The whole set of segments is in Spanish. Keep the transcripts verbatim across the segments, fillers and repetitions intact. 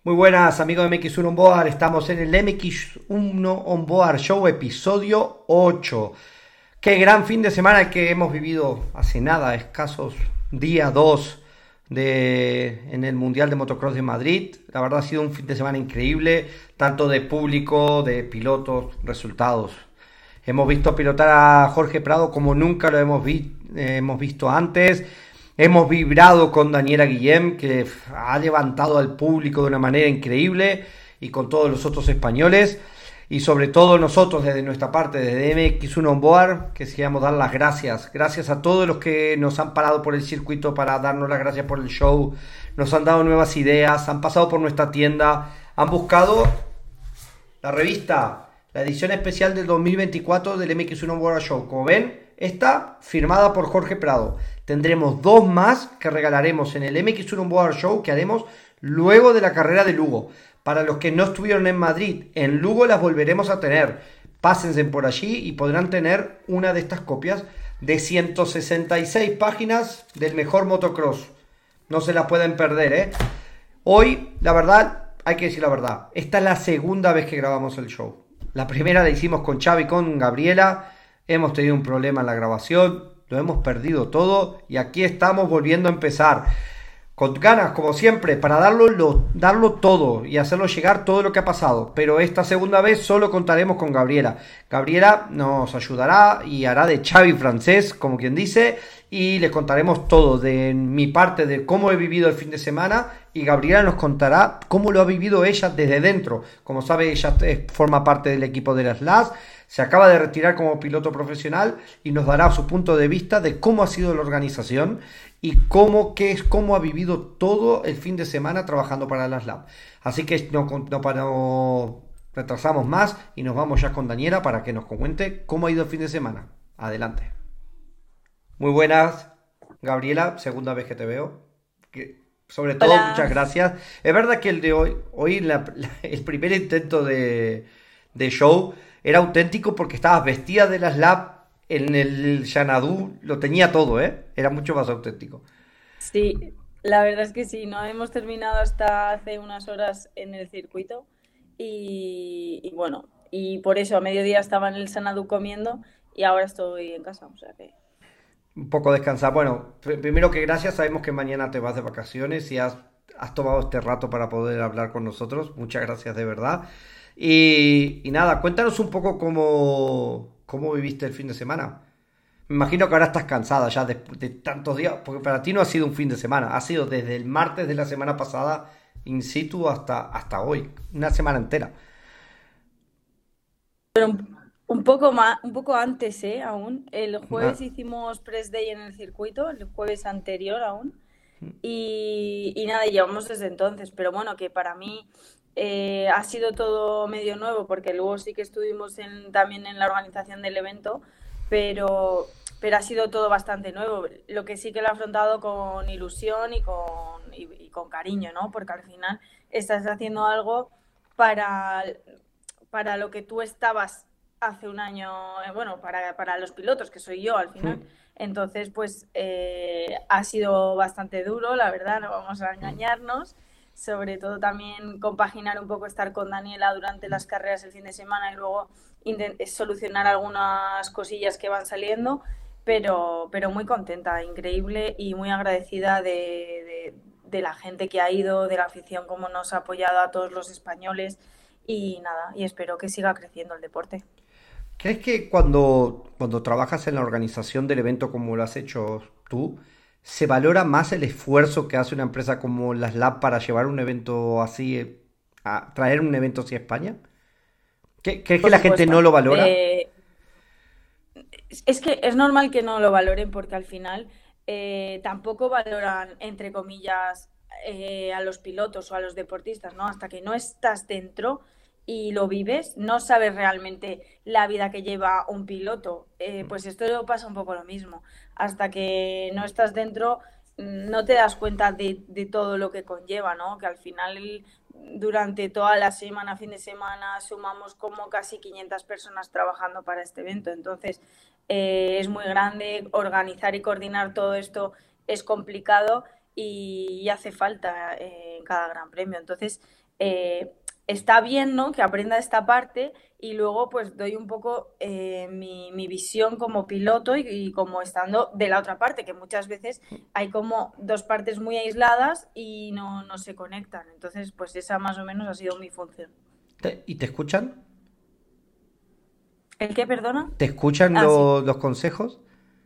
Muy buenas amigos de M X uno Onboard, estamos en el M X uno Onboard Show episodio ocho. Qué gran fin de semana que hemos vivido hace nada, escasos día dos de, en el Mundial de Motocross de Madrid. La verdad ha sido un fin de semana increíble, tanto de público, de pilotos, resultados. Hemos visto pilotar a Jorge Prado como nunca lo hemos, vi, eh, hemos visto antes. Hemos vibrado con Daniela Guillem, que ha levantado al público de una manera increíble, y con todos los otros españoles, y sobre todo nosotros desde nuestra parte, desde M X uno Onboard, que queríamos dar las gracias. Gracias a todos los que nos han parado por el circuito para darnos las gracias por el show, nos han dado nuevas ideas, han pasado por nuestra tienda, han buscado la revista, la edición especial del dos mil veinticuatro del M X uno Onboard Show. Como ven, está firmada por Jorge Prado. Tendremos dos más que regalaremos en el M X uno Onboard Show que haremos luego de la carrera de Lugo. Para los que no estuvieron en Madrid, en Lugo las volveremos a tener. Pásense por allí y podrán tener una de estas copias de ciento sesenta y seis páginas del mejor motocross. No se las pueden perder, ¿eh? Hoy, la verdad, hay que decir la verdad. Esta es la segunda vez que grabamos el show. La primera la hicimos con Xavi, con Gabriela. Hemos tenido un problema en la grabación. Lo hemos perdido todo y aquí estamos volviendo a empezar con ganas, como siempre, para darlo, lo, darlo todo y hacerlo llegar todo lo que ha pasado. Pero esta segunda vez solo contaremos con Gabriela. Gabriela nos ayudará y hará de Xavi francés, como quien dice, y les contaremos todo de mi parte, de cómo he vivido el fin de semana, y Gabriela nos contará cómo lo ha vivido ella desde dentro. Como sabe, ella forma parte del equipo de las L A S, se acaba de retirar como piloto profesional y nos dará su punto de vista de cómo ha sido la organización y cómo, qué es, cómo ha vivido todo el fin de semana trabajando para las L A B. Así que no, no, no retrasamos más y nos vamos ya con Daniela para que nos cuente cómo ha ido el fin de semana. Adelante. Muy buenas, Gabriela, segunda vez que te veo. Que, sobre todo, Hola. muchas gracias. Es verdad que el de hoy, hoy la, la, el primer intento de, de show era auténtico porque estabas vestida de las L A B en el Xanadu, lo tenía todo, ¿eh? Era mucho más auténtico. Sí, la verdad es que sí, no hemos terminado hasta hace unas horas en el circuito y, y bueno, y por eso a mediodía estaba en el Sanadu comiendo y ahora estoy en casa, o sea que... Un poco descansar. Bueno, pr- primero que gracias, sabemos que mañana te vas de vacaciones y has, has tomado este rato para poder hablar con nosotros. Muchas gracias de verdad. Y, y nada, cuéntanos un poco cómo, cómo viviste el fin de semana. Me imagino que ahora estás cansada ya de, de tantos días, porque para ti no ha sido un fin de semana, ha sido desde el martes de la semana pasada in situ hasta, hasta hoy, una semana entera. Pero un, un poco más, un poco antes, ¿eh? Aún. El jueves Ah, hicimos press day en el circuito, el jueves anterior aún. Y, y nada, llevamos desde entonces, pero bueno, que para mí eh, ha sido todo medio nuevo, porque luego sí que estuvimos en, también en la organización del evento, pero, pero ha sido todo bastante nuevo. Lo que sí que lo he afrontado con ilusión y con, y, y con cariño, ¿no? Porque al final estás haciendo algo para, para lo que tú estabas hace un año, eh, bueno, para, para los pilotos, que soy yo al final. Entonces, pues eh, ha sido bastante duro, la verdad, no vamos a engañarnos. Sobre todo también compaginar un poco estar con Daniela durante las carreras el fin de semana y luego intent- solucionar algunas cosillas que van saliendo, pero, pero muy contenta, increíble y muy agradecida de, de, de la gente que ha ido, de la afición, cómo nos ha apoyado a todos los españoles y nada, y espero que siga creciendo el deporte. ¿crees que cuando, cuando trabajas en la organización del evento como lo has hecho tú, se valora más el esfuerzo que hace una empresa como las L A B para llevar un evento así, eh, a traer un evento así a España? ¿Qué- ¿Crees que Por la gente no supuesto. lo valora? Eh, Es que es normal que no lo valoren porque al final eh, tampoco valoran, entre comillas, eh, a los pilotos o a los deportistas, ¿no? Hasta que no estás dentro y lo vives, no sabes realmente la vida que lleva un piloto. Eh, pues esto pasa un poco lo mismo. Hasta que no estás dentro, mm, no te das cuenta de, de todo lo que conlleva, ¿no? Que al final durante toda la semana, fin de semana, sumamos como casi quinientas personas trabajando para este evento. Entonces, eh, es muy grande, organizar y coordinar todo esto es complicado y, y hace falta eh, en cada gran premio. Entonces, eh, está bien, ¿no? Que aprenda esta parte y luego pues doy un poco eh, mi, mi visión como piloto y, y como estando de la otra parte, que muchas veces hay como dos partes muy aisladas y no, no se conectan. Entonces, pues esa más o menos ha sido mi función. ¿Te- ¿Y te escuchan? ¿El qué, perdona? ¿Te escuchan Ah, sí. lo- los consejos?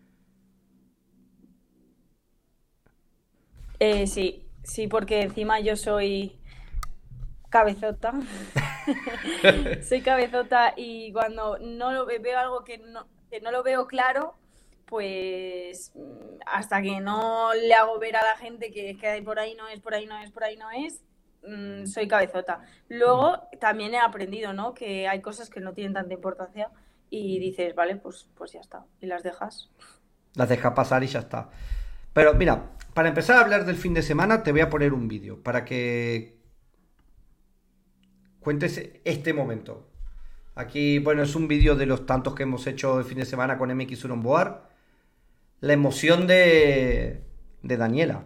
Eh, sí, sí, porque encima yo soy cabezota. Soy cabezota y cuando no lo ve- veo algo que no, que no lo veo claro, pues mm, hasta que no le hago ver a la gente que, que por ahí no es, por ahí no es, por ahí no es, mm, soy cabezota. Luego también he aprendido, ¿no? Que hay cosas que no tienen tanta importancia y dices, vale, pues, pues ya está, y las dejas. Las deja pasar y ya está. Pero mira, para empezar a hablar del fin de semana, te voy a poner un vídeo para que cuentes este momento. Aquí, bueno, es un vídeo de los tantos que hemos hecho el fin de semana con M X uno Board. La emoción de, de Daniela.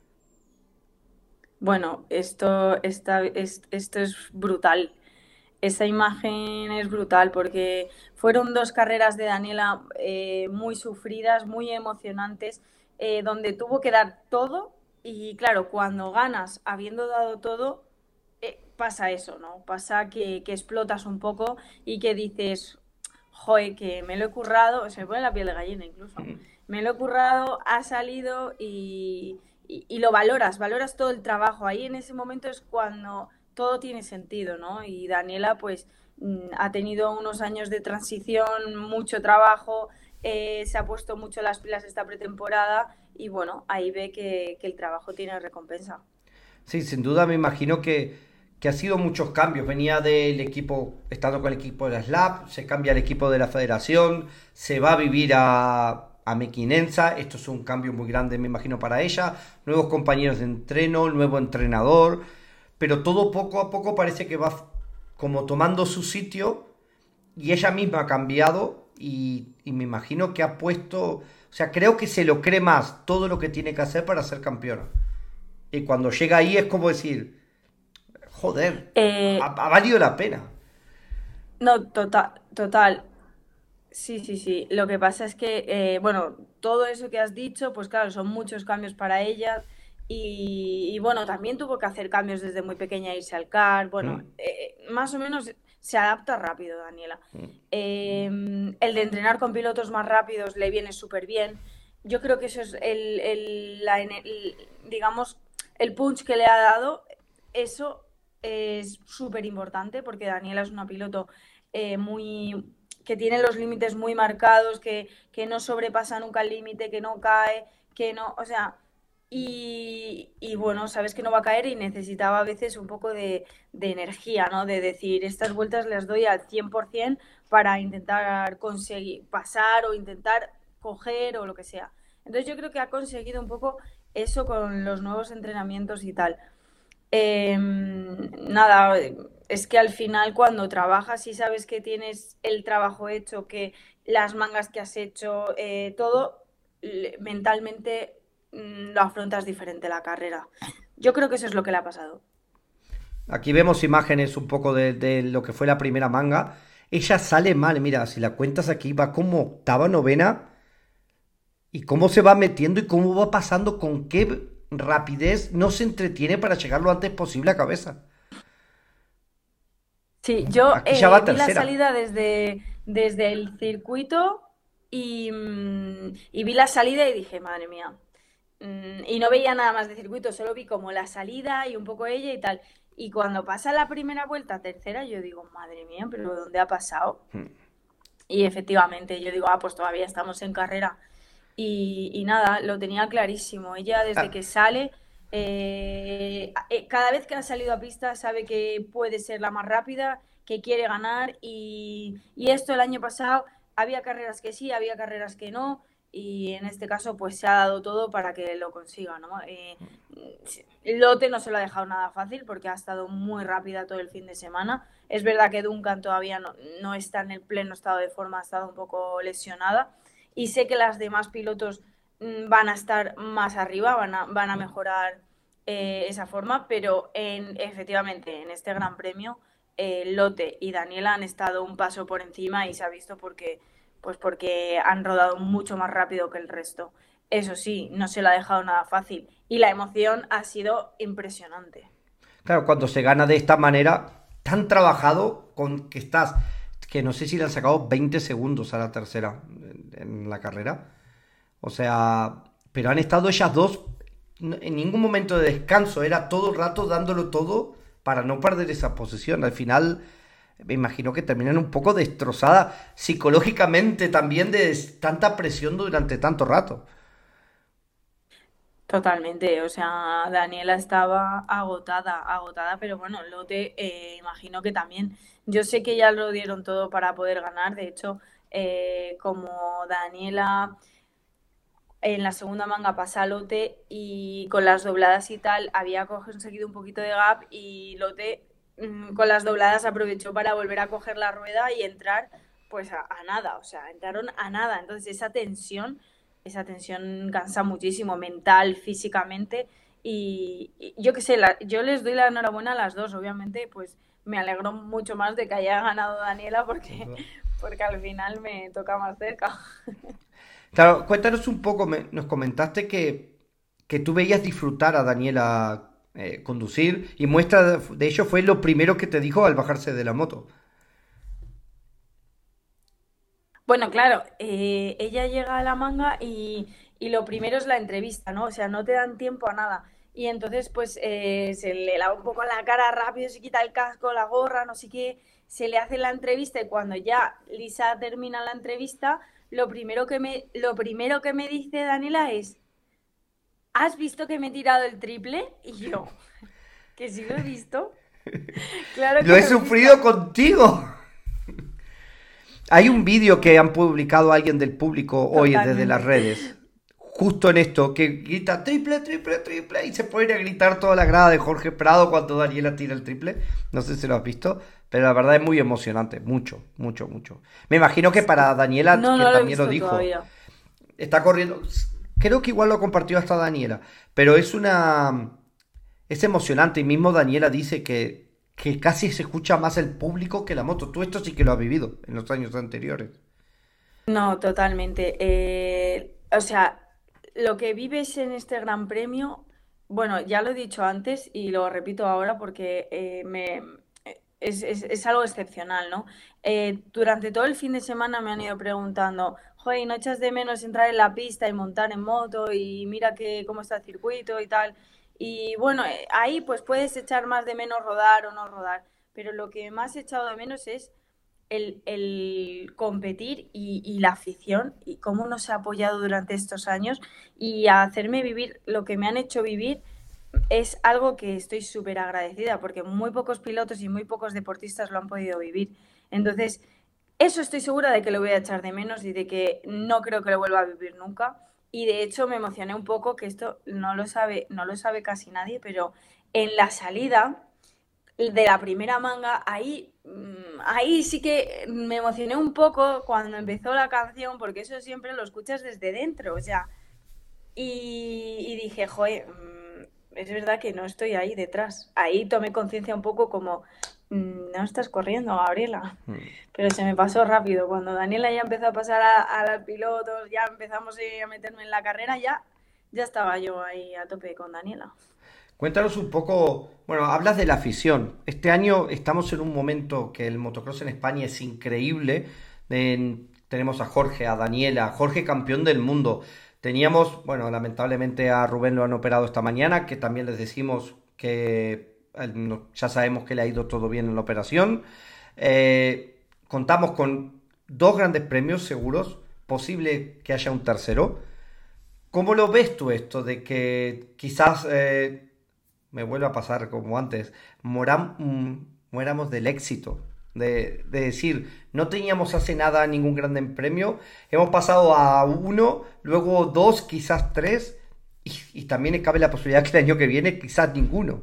Bueno, esto, esta- es- esto es brutal. Esa imagen es brutal porque fueron dos carreras de Daniela eh, muy sufridas, muy emocionantes, eh, donde tuvo que dar todo y claro, cuando ganas habiendo dado todo, eh, pasa eso, ¿no? Pasa que, que explotas un poco y que dices, joder, que me lo he currado, se me pone la piel de gallina incluso, me lo he currado, ha salido y, y, y lo valoras, valoras todo el trabajo. Ahí en ese momento es cuando todo tiene sentido, ¿no? Y Daniela, pues, mm, ha tenido unos años de transición, mucho trabajo, eh, se ha puesto mucho las pilas esta pretemporada y bueno, ahí ve que, que el trabajo tiene recompensa. Sí, sin duda me imagino que, que ha sido muchos cambios. Venía del equipo, estando con el equipo de la S L A P, se cambia el equipo de la federación, se va a vivir a, a Mequinenza. Esto es un cambio muy grande, me imagino, para ella. Nuevos compañeros de entreno, nuevo entrenador. Pero todo poco a poco parece que va como tomando su sitio y ella misma ha cambiado y, y me imagino que ha puesto, o sea, creo que se lo cree más todo lo que tiene que hacer para ser campeona. Y cuando llega ahí es como decir, joder, ha, Eh, ha valido la pena. no, total, total. Sí, sí, sí. Lo que pasa es que, eh, bueno, todo eso que has dicho, pues claro, son muchos cambios para ella. Y, y, bueno, también tuvo que hacer cambios desde muy pequeña, irse al CAR. Bueno, Mm, eh, más o menos se adapta rápido, Daniela. mm. Eh, el de entrenar con pilotos más rápidos le viene súper bien. Yo creo que eso es el, el- la ene- el- digamos, el punch que le ha dado. Eso es súper importante porque Daniela es una piloto eh, muy que tiene los límites muy marcados, que, que no sobrepasa nunca el límite, que no cae, que no, o sea, y, y, bueno, sabes que no va a caer y necesitaba a veces un poco de, de energía, ¿no? De decir, estas vueltas las doy al cien por ciento para intentar conseguir pasar o intentar coger o lo que sea. Entonces yo creo que ha conseguido un poco eso con los nuevos entrenamientos y tal. Eh, nada, es que al final cuando trabajas y sabes que tienes el trabajo hecho, que las mangas que has hecho, eh, todo, le- mentalmente mm, lo afrontas diferente la carrera. Yo creo que eso es lo que le ha pasado. Aquí vemos imágenes un poco de, de lo que fue la primera manga. Ella sale mal, mira, si la cuentas aquí va como octava, novena y cómo se va metiendo y cómo va pasando, con qué rapidez no se entretiene para llegar lo antes posible a cabeza. Sí, yo Aquí ya eh, va vi la tercera. salida desde, desde el circuito y, mm, y vi la salida y dije, madre mía. Mm, y no veía nada más de circuito, solo vi como la salida y un poco ella y tal. Y cuando pasa la primera vuelta, tercera, yo digo, madre mía, pero ¿dónde ha pasado? Y efectivamente, yo digo, ah, pues todavía estamos en carrera. Y, y nada, lo tenía clarísimo. Ella desde Ah, que sale, eh, eh, cada vez que ha salido a pista sabe que puede ser la más rápida, que quiere ganar. Y, y esto el año pasado, había carreras que sí, había carreras que no. Y en este caso, pues se ha dado todo para que lo consiga, ¿no? Eh, Lotte no se lo ha dejado nada fácil porque ha estado muy rápida todo el fin de semana. Es verdad que Duncan todavía no, no está en el pleno estado de forma, ha estado un poco lesionada. Y sé que las demás pilotos mm, van a estar más arriba, van a, van a mejorar eh, esa forma, pero en, efectivamente en este Gran Premio eh, Lotte y Daniela han estado un paso por encima y se ha visto porque, pues porque han rodado mucho más rápido que el resto. Eso sí, no se lo ha dejado nada fácil y la emoción ha sido impresionante. Claro, cuando se gana de esta manera, tan trabajado con que estás, que no sé si le han sacado veinte segundos a la tercera en, en la carrera. O sea, pero han estado ellas dos en ningún momento de descanso, era todo el rato dándolo todo para no perder esa posición. Al final, me imagino que terminan un poco destrozadas psicológicamente también de tanta presión durante tanto rato. Totalmente, o sea, Daniela estaba agotada, agotada, pero bueno, Lotte eh, imagino que también. Yo sé que ya lo dieron todo para poder ganar, de hecho, eh, como Daniela en la segunda manga pasa a Lotte y con las dobladas y tal había conseguido un poquito de gap y Lotte mm, con las dobladas aprovechó para volver a coger la rueda y entrar pues a, a nada, o sea, entraron a nada. Entonces esa tensión, esa tensión cansa muchísimo, mental, físicamente y, y yo qué sé, la- yo les doy la enhorabuena a las dos, obviamente pues me alegro mucho más de que haya ganado Daniela porque, porque al final me toca más cerca. Claro, cuéntanos un poco, me- nos comentaste que, que tú veías disfrutar a Daniela eh, conducir y muestra de, de ello fue lo primero que te dijo al bajarse de la moto. Bueno, claro, eh, ella llega a la manga y, y lo primero es la entrevista, ¿no? O sea, no te dan tiempo a nada. Y entonces, pues, eh, se le lava un poco la cara rápido, se quita el casco, la gorra, no sé qué, se le hace la entrevista y cuando ya Lisa termina la entrevista, lo primero que me, lo primero que me dice Daniela es, ¿has visto que me he tirado el triple? Y yo, que sí lo he visto, claro Lo que he lo he visto. sufrido contigo. Hay un vídeo que han publicado alguien del público hoy desde las Totalmente. redes, justo en esto, que grita triple, triple, triple, y se pone a gritar toda la grada de Jorge Prado cuando Daniela tira el triple. No sé si lo has visto, pero la verdad es muy emocionante, mucho, mucho, mucho. Me imagino que para Daniela, No, que no lo he también lo visto dijo, todavía. está corriendo, creo que igual lo compartió hasta Daniela, pero es una, es emocionante y mismo Daniela dice que, que casi se escucha más el público que la moto. Tú esto sí que lo has vivido en los años anteriores. No, totalmente. Eh, o sea, lo que vives en este Gran Premio, bueno, ya lo he dicho antes y lo repito ahora porque eh, me, es, es- es algo excepcional, ¿no? Eh, durante todo el fin de semana me han ido preguntando, joder, ¿no echas de menos entrar en la pista y montar en moto y mira que, cómo está el circuito y tal? Y bueno, eh, ahí pues puedes echar más de menos rodar o no rodar, pero lo que más he echado de menos es el, el competir y, y la afición y cómo nos ha apoyado durante estos años y a hacerme vivir lo que me han hecho vivir es algo que estoy súper agradecida porque muy pocos pilotos y muy pocos deportistas lo han podido vivir. Entonces, eso estoy segura de que lo voy a echar de menos y de que no creo que lo vuelva a vivir nunca. Y de hecho me emocioné un poco, que esto no lo sabe, no lo sabe casi nadie, pero en la salida de la primera manga, ahí, mm, ahí sí que me emocioné un poco cuando empezó la canción, porque eso siempre lo escuchas desde dentro, o sea, y, y dije, joder, mm, es verdad que no estoy ahí detrás. Ahí tomé conciencia un poco como, mm, no estás corriendo, Gabriela. Pero se me pasó rápido. Cuando Daniela ya empezó a pasar a, a los pilotos, ya empezamos eh, a meterme en la carrera, ya, ya estaba yo ahí a tope con Daniela. Cuéntanos un poco, bueno, hablas de la afición. Este año estamos en un momento que el motocross en España es increíble. En- tenemos a Jorge, a Daniela, a Jorge campeón del mundo. Teníamos, bueno, lamentablemente a Rubén lo han operado esta mañana, que también les decimos que eh, no- ya sabemos que le ha ido todo bien en la operación. Eh, contamos con dos grandes premios seguros, posible que haya un tercero. ¿Cómo lo ves tú esto de que quizás eh, me vuelva a pasar como antes, moram- mm, muéramos del éxito? De, de decir, no teníamos hace nada ningún gran premio, hemos pasado a uno, luego dos, quizás tres, y, y también cabe la posibilidad que el año que viene quizás ninguno.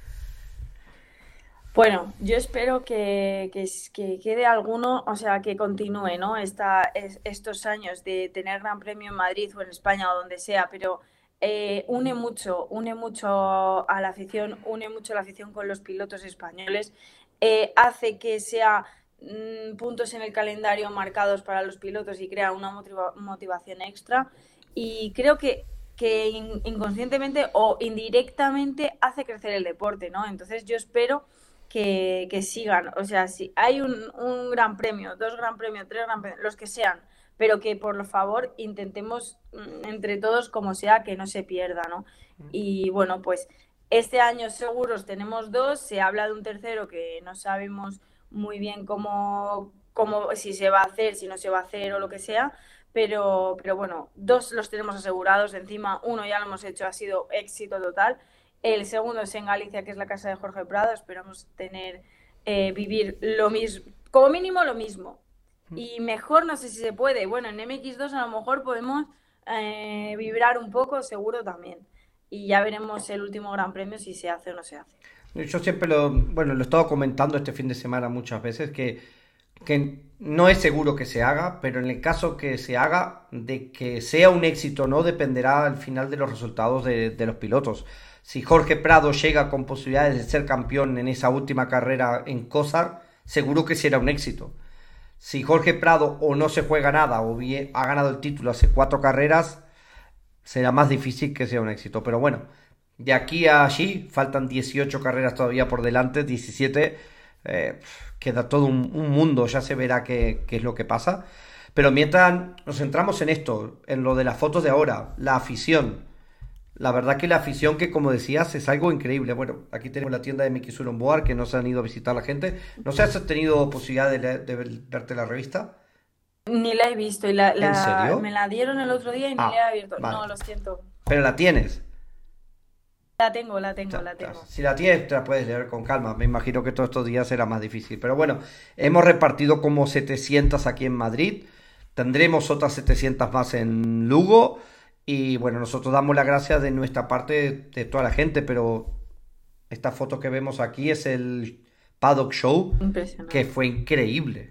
Bueno, yo espero que, que, s- que quede alguno, o sea, que continúe, ¿no? Esta, es- estos años de tener Gran Premio en Madrid o en España o donde sea, pero eh, une mucho, une mucho a la afición, une mucho a la afición con los pilotos españoles, eh, hace que sea mm, puntos en el calendario marcados para los pilotos y crea una motiva- motivación extra. Y creo que, que in- inconscientemente o indirectamente hace crecer el deporte, ¿no? Entonces yo espero que, que sigan. O sea, si hay un, un gran premio, dos gran premios, tres gran premios, los que sean, pero que por favor intentemos mm, entre todos, como sea, que no se pierda, ¿no? Y bueno, pues este año seguros tenemos dos, se habla de un tercero que no sabemos muy bien cómo, cómo si se va a hacer, si no se va a hacer o lo que sea, pero, pero bueno, dos los tenemos asegurados, encima uno ya lo hemos hecho, ha sido éxito total. El segundo es en Galicia, que es la casa de Jorge Prado, esperamos tener, eh, vivir lo mismo, como mínimo lo mismo. Y mejor no sé si se puede. Bueno, en M X dos a lo mejor podemos eh, vibrar un poco, seguro también. Y ya veremos el último Gran Premio si se hace o no se hace. Yo siempre lo, bueno, lo he estado comentando este fin de semana muchas veces, que, que no es seguro que se haga, pero en el caso que se haga, de que sea un éxito o no, dependerá al final de los resultados de, de los pilotos. Si Jorge Prado llega con posibilidades de ser campeón en esa última carrera en Cosar, seguro que será un éxito. Si Jorge Prado o no se juega nada o bien ha ganado el título hace cuatro carreras, será más difícil que sea un éxito. Pero bueno, de aquí a allí faltan dieciocho carreras todavía por delante, diecisiete. Eh, queda todo un, un mundo, ya se verá qué, qué es lo que pasa. Pero mientras nos centramos en esto, en lo de las fotos de ahora, la afición. La verdad que la afición, que como decías, es algo increíble. Bueno, aquí tenemos la tienda de Miki Board, que no se han ido a visitar la gente. No sé si has tenido posibilidad de, leer- de ver- verte la revista. Ni la he visto y la, ¿En la- me serio? la dieron el otro día y ni la he Ah, abierto. vale. No, lo siento. Pero la tienes. La tengo, la tengo, Ta- la ta- tengo. Si la tienes, te la puedes leer con calma. Me imagino que todos estos días será más difícil. Pero bueno, hemos repartido como setecientas aquí en Madrid. Tendremos otras setecientas más en Lugo. Y bueno, nosotros damos las gracias de nuestra parte de toda la gente. Pero esta foto que vemos aquí es el Paddock Show, que Impresionante. fue increíble.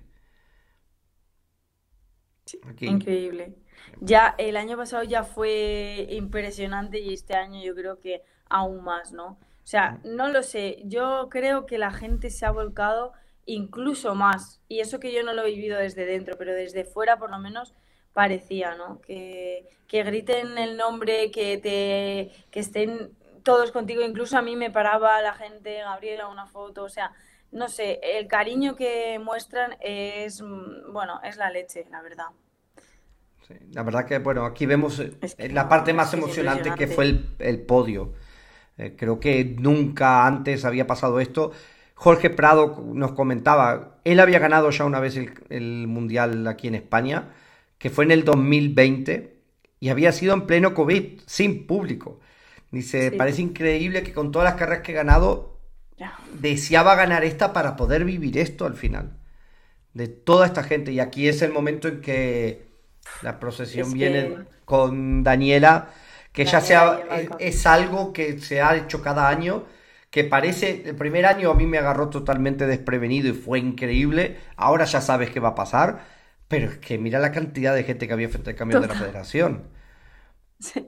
Sí, Aquí. increíble. Ya el año pasado ya fue impresionante y este año yo creo que aún más, ¿no? O sea, no lo sé, yo creo que la gente se ha volcado incluso más y eso que yo no lo he vivido desde dentro, pero desde fuera por lo menos parecía, ¿no? Que, que griten el nombre, que te, que estén todos contigo, incluso a mí me paraba la gente, Gabriela, una foto, o sea, no sé, el cariño que muestran es, mm, bueno, es la leche, la verdad. Sí, la verdad que, bueno, aquí vemos eh, Es que la parte no, es más que es emocionante, que fue impresionante. el, el podio. Eh, creo que nunca antes había pasado esto. Jorge Prado nos comentaba, él había ganado ya una vez el, el Mundial aquí en España, que fue en el dos mil veinte, y había sido en pleno COVID, sin público. Dice, Sí, parece increíble que con todas las carreras que he ganado, ya. deseaba ganar esta para poder vivir esto al final, de toda esta gente. Y aquí es el momento en que la procesión Es viene que con Daniela, que ya Daniela sea, lleva el es, camino. es algo que se ha hecho cada año, que parece, el primer año a mí me agarró totalmente desprevenido y fue increíble. Ahora ya sabes qué va a pasar, pero es que mira la cantidad de gente que había frente al camión de la Total. federación. Sí.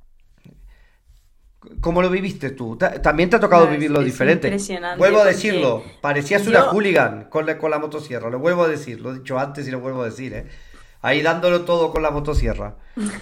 ¿Cómo lo viviste tú? Ta- También te ha tocado No, es, vivirlo es diferente. Vuelvo impresionante a porque decirlo, parecías una yo, hooligan con la, con la motosierra, lo vuelvo a decir, lo he dicho antes y lo vuelvo a decir, ¿eh? Ahí dándolo todo con la motosierra.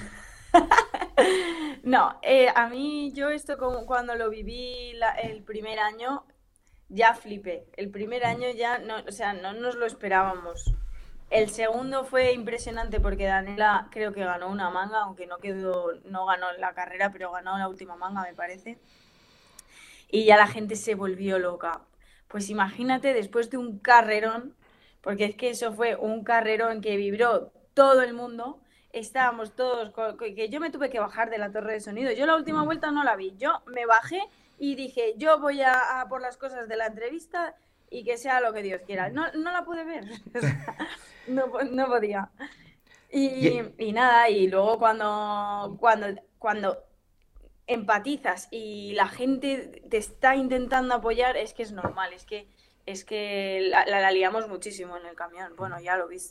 no, eh, a mí yo esto como cuando lo viví la- el primer año ya flipé. El primer año ya no, o sea, no nos lo esperábamos. El segundo fue impresionante porque Daniela creo que ganó una manga, aunque no quedó, no ganó la carrera, pero ganó la última manga, me parece. Y ya la gente se volvió loca. Pues imagínate después de un carrerón, porque es que eso fue un carrerón que vibró todo el mundo, estábamos todos, co- co- que yo me tuve que bajar de la torre de sonido. Yo la última vuelta no la vi, yo me bajé y dije, yo voy a, a por las cosas de la entrevista y que sea lo que Dios quiera. No, no la pude ver, o sea, no, po- no podía. Y, Y, y nada, y luego cuando, cuando, cuando empatizas y la gente te está intentando apoyar, es que es normal, es que es que la, la, la liamos muchísimo en el camión. Bueno, ya lo viste.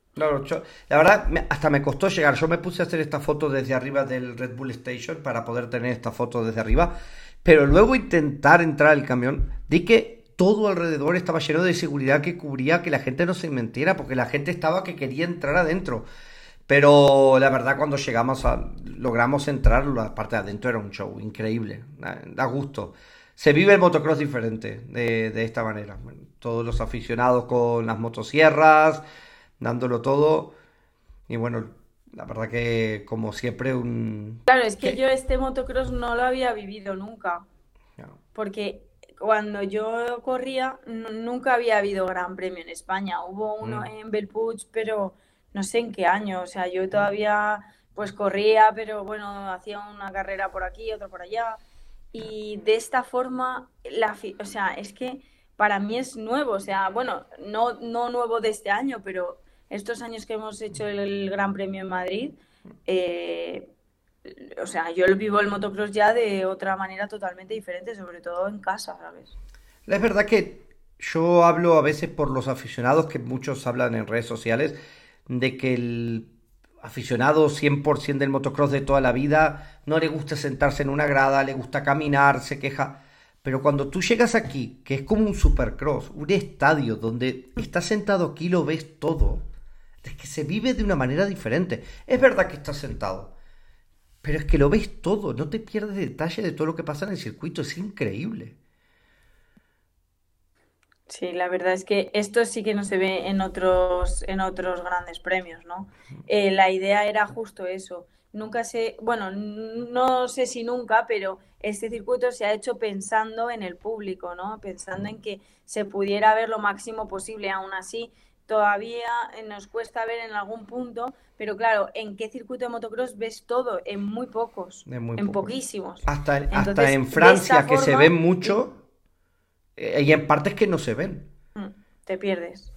Claro, yo- la verdad, me- hasta me costó llegar. Yo me puse a hacer esta foto desde arriba del Red Bull Station para poder tener esta foto desde arriba. Pero luego intentar entrar al camión, di que todo alrededor estaba lleno de seguridad que cubría que la gente no se metiera, porque la gente estaba que quería entrar adentro. Pero la verdad, cuando llegamos a, logramos entrar, la parte de adentro era un show increíble. Da, da gusto. Se vive el motocross diferente de, de esta manera. Bueno, todos los aficionados con las motosierras, dándolo todo. Y bueno, la verdad que como siempre un... Claro, es que yo ¿Qué? este motocross no lo había vivido nunca, No. porque cuando yo corría nu- nunca había habido Gran Premio en España. Hubo uno Mm, en Bellpuig, pero no sé en qué año. O sea, yo todavía pues corría, pero bueno, hacía una carrera por aquí, otra por allá. Y de esta forma, la, fi- o sea, es que para mí es nuevo. O sea, bueno, no, no nuevo de este año, pero estos años que hemos hecho el, el Gran Premio en Madrid, eh, o sea, yo lo vivo el motocross ya de otra manera totalmente diferente, sobre todo en casa, ¿sabes? Es verdad que yo hablo a veces por los aficionados, que muchos hablan en redes sociales, de que el aficionado cien por ciento del motocross de toda la vida no le gusta sentarse en una grada, le gusta caminar, se queja. Pero cuando tú llegas aquí, que es como un supercross, un estadio donde estás sentado aquí, lo ves todo, es que se vive de una manera diferente. Es verdad que estás sentado, pero es que lo ves todo, no te pierdes detalle de todo lo que pasa en el circuito, es increíble. Sí, la verdad es que esto sí que no se ve en otros, en otros grandes premios, ¿no? Eh, la idea era justo eso. Nunca sé, bueno, n- no sé si nunca, pero este circuito se ha hecho pensando en el público, ¿no? Pensando en que se pudiera ver lo máximo posible. Aún así, todavía eh, nos cuesta ver en algún punto, pero claro, ¿en qué circuito de motocross ves todo? En muy pocos, De muy en pocos. poquísimos. Hasta, hasta Entonces, en de esta Francia, que se ven forma, y- mucho, eh, y en partes que no se ven. mm, te pierdes.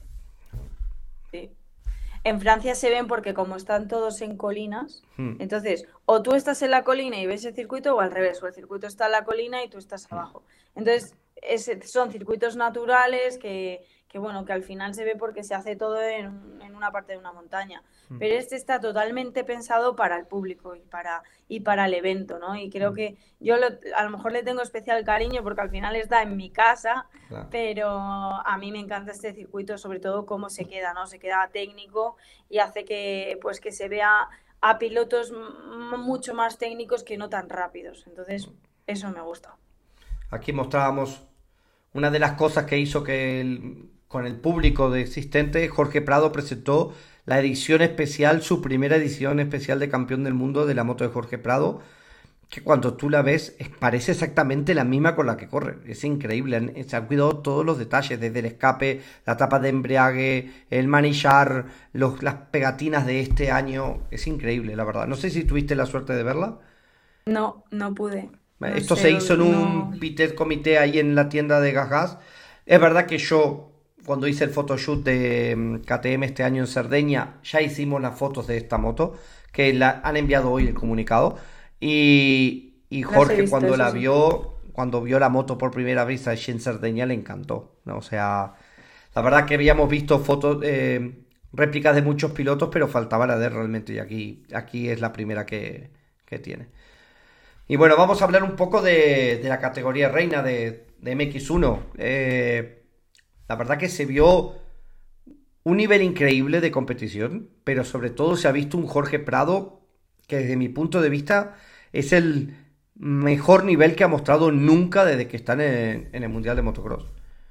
Sí. En Francia se ven porque como están todos en colinas, Mm, entonces o tú estás en la colina y ves el circuito o al revés, o el circuito está en la colina y tú estás abajo. Entonces es- son circuitos naturales que, que, bueno, que al final se ve porque se hace todo en, en una parte de una montaña. mm, Pero este está totalmente pensado para el público y para, y para el evento, ¿no? Y creo mm, que yo lo- a lo mejor le tengo especial cariño porque al final está en mi casa, claro. pero a mí me encanta este circuito, sobre todo cómo se queda, ¿no? Se queda técnico y hace que, pues, que se vea a pilotos m- mucho más técnicos que no tan rápidos. Entonces, eso me gusta. Aquí mostrábamos una de las cosas que hizo que el- con el público de existente, Jorge Prado presentó la edición especial, su primera edición especial de campeón del mundo de la moto de Jorge Prado, que cuando tú la ves es- parece exactamente la misma con la que corre. Es increíble, han- se han cuidado todos los detalles, desde el escape, la tapa de embriague, el manillar, los, las pegatinas de este año. Es increíble, la verdad. No sé si tuviste la suerte de verla. No, no pude. No Esto sé, se hizo en no. un Pitet Comité ahí en la tienda de Gas Gas. Es verdad que yo, cuando hice el photoshoot de mm, K T M este año en Cerdeña, ya hicimos las fotos de esta moto, que la han enviado hoy el comunicado. Y, y Las he Jorge visto, cuando eso la sí. vio, cuando vio la moto por primera vez allí en Cerdeña, le encantó, ¿no? O sea, la verdad que habíamos visto fotos, eh, réplicas de muchos pilotos, pero faltaba la de él realmente. Y aquí, aquí es la primera que, que tiene. Y bueno, vamos a hablar un poco de, de la categoría reina de, de M X uno. Eh, la verdad que se vio un nivel increíble de competición, pero sobre todo se ha visto un Jorge Prado que desde mi punto de vista es el mejor nivel que ha mostrado nunca desde que están en, en el Mundial de Motocross.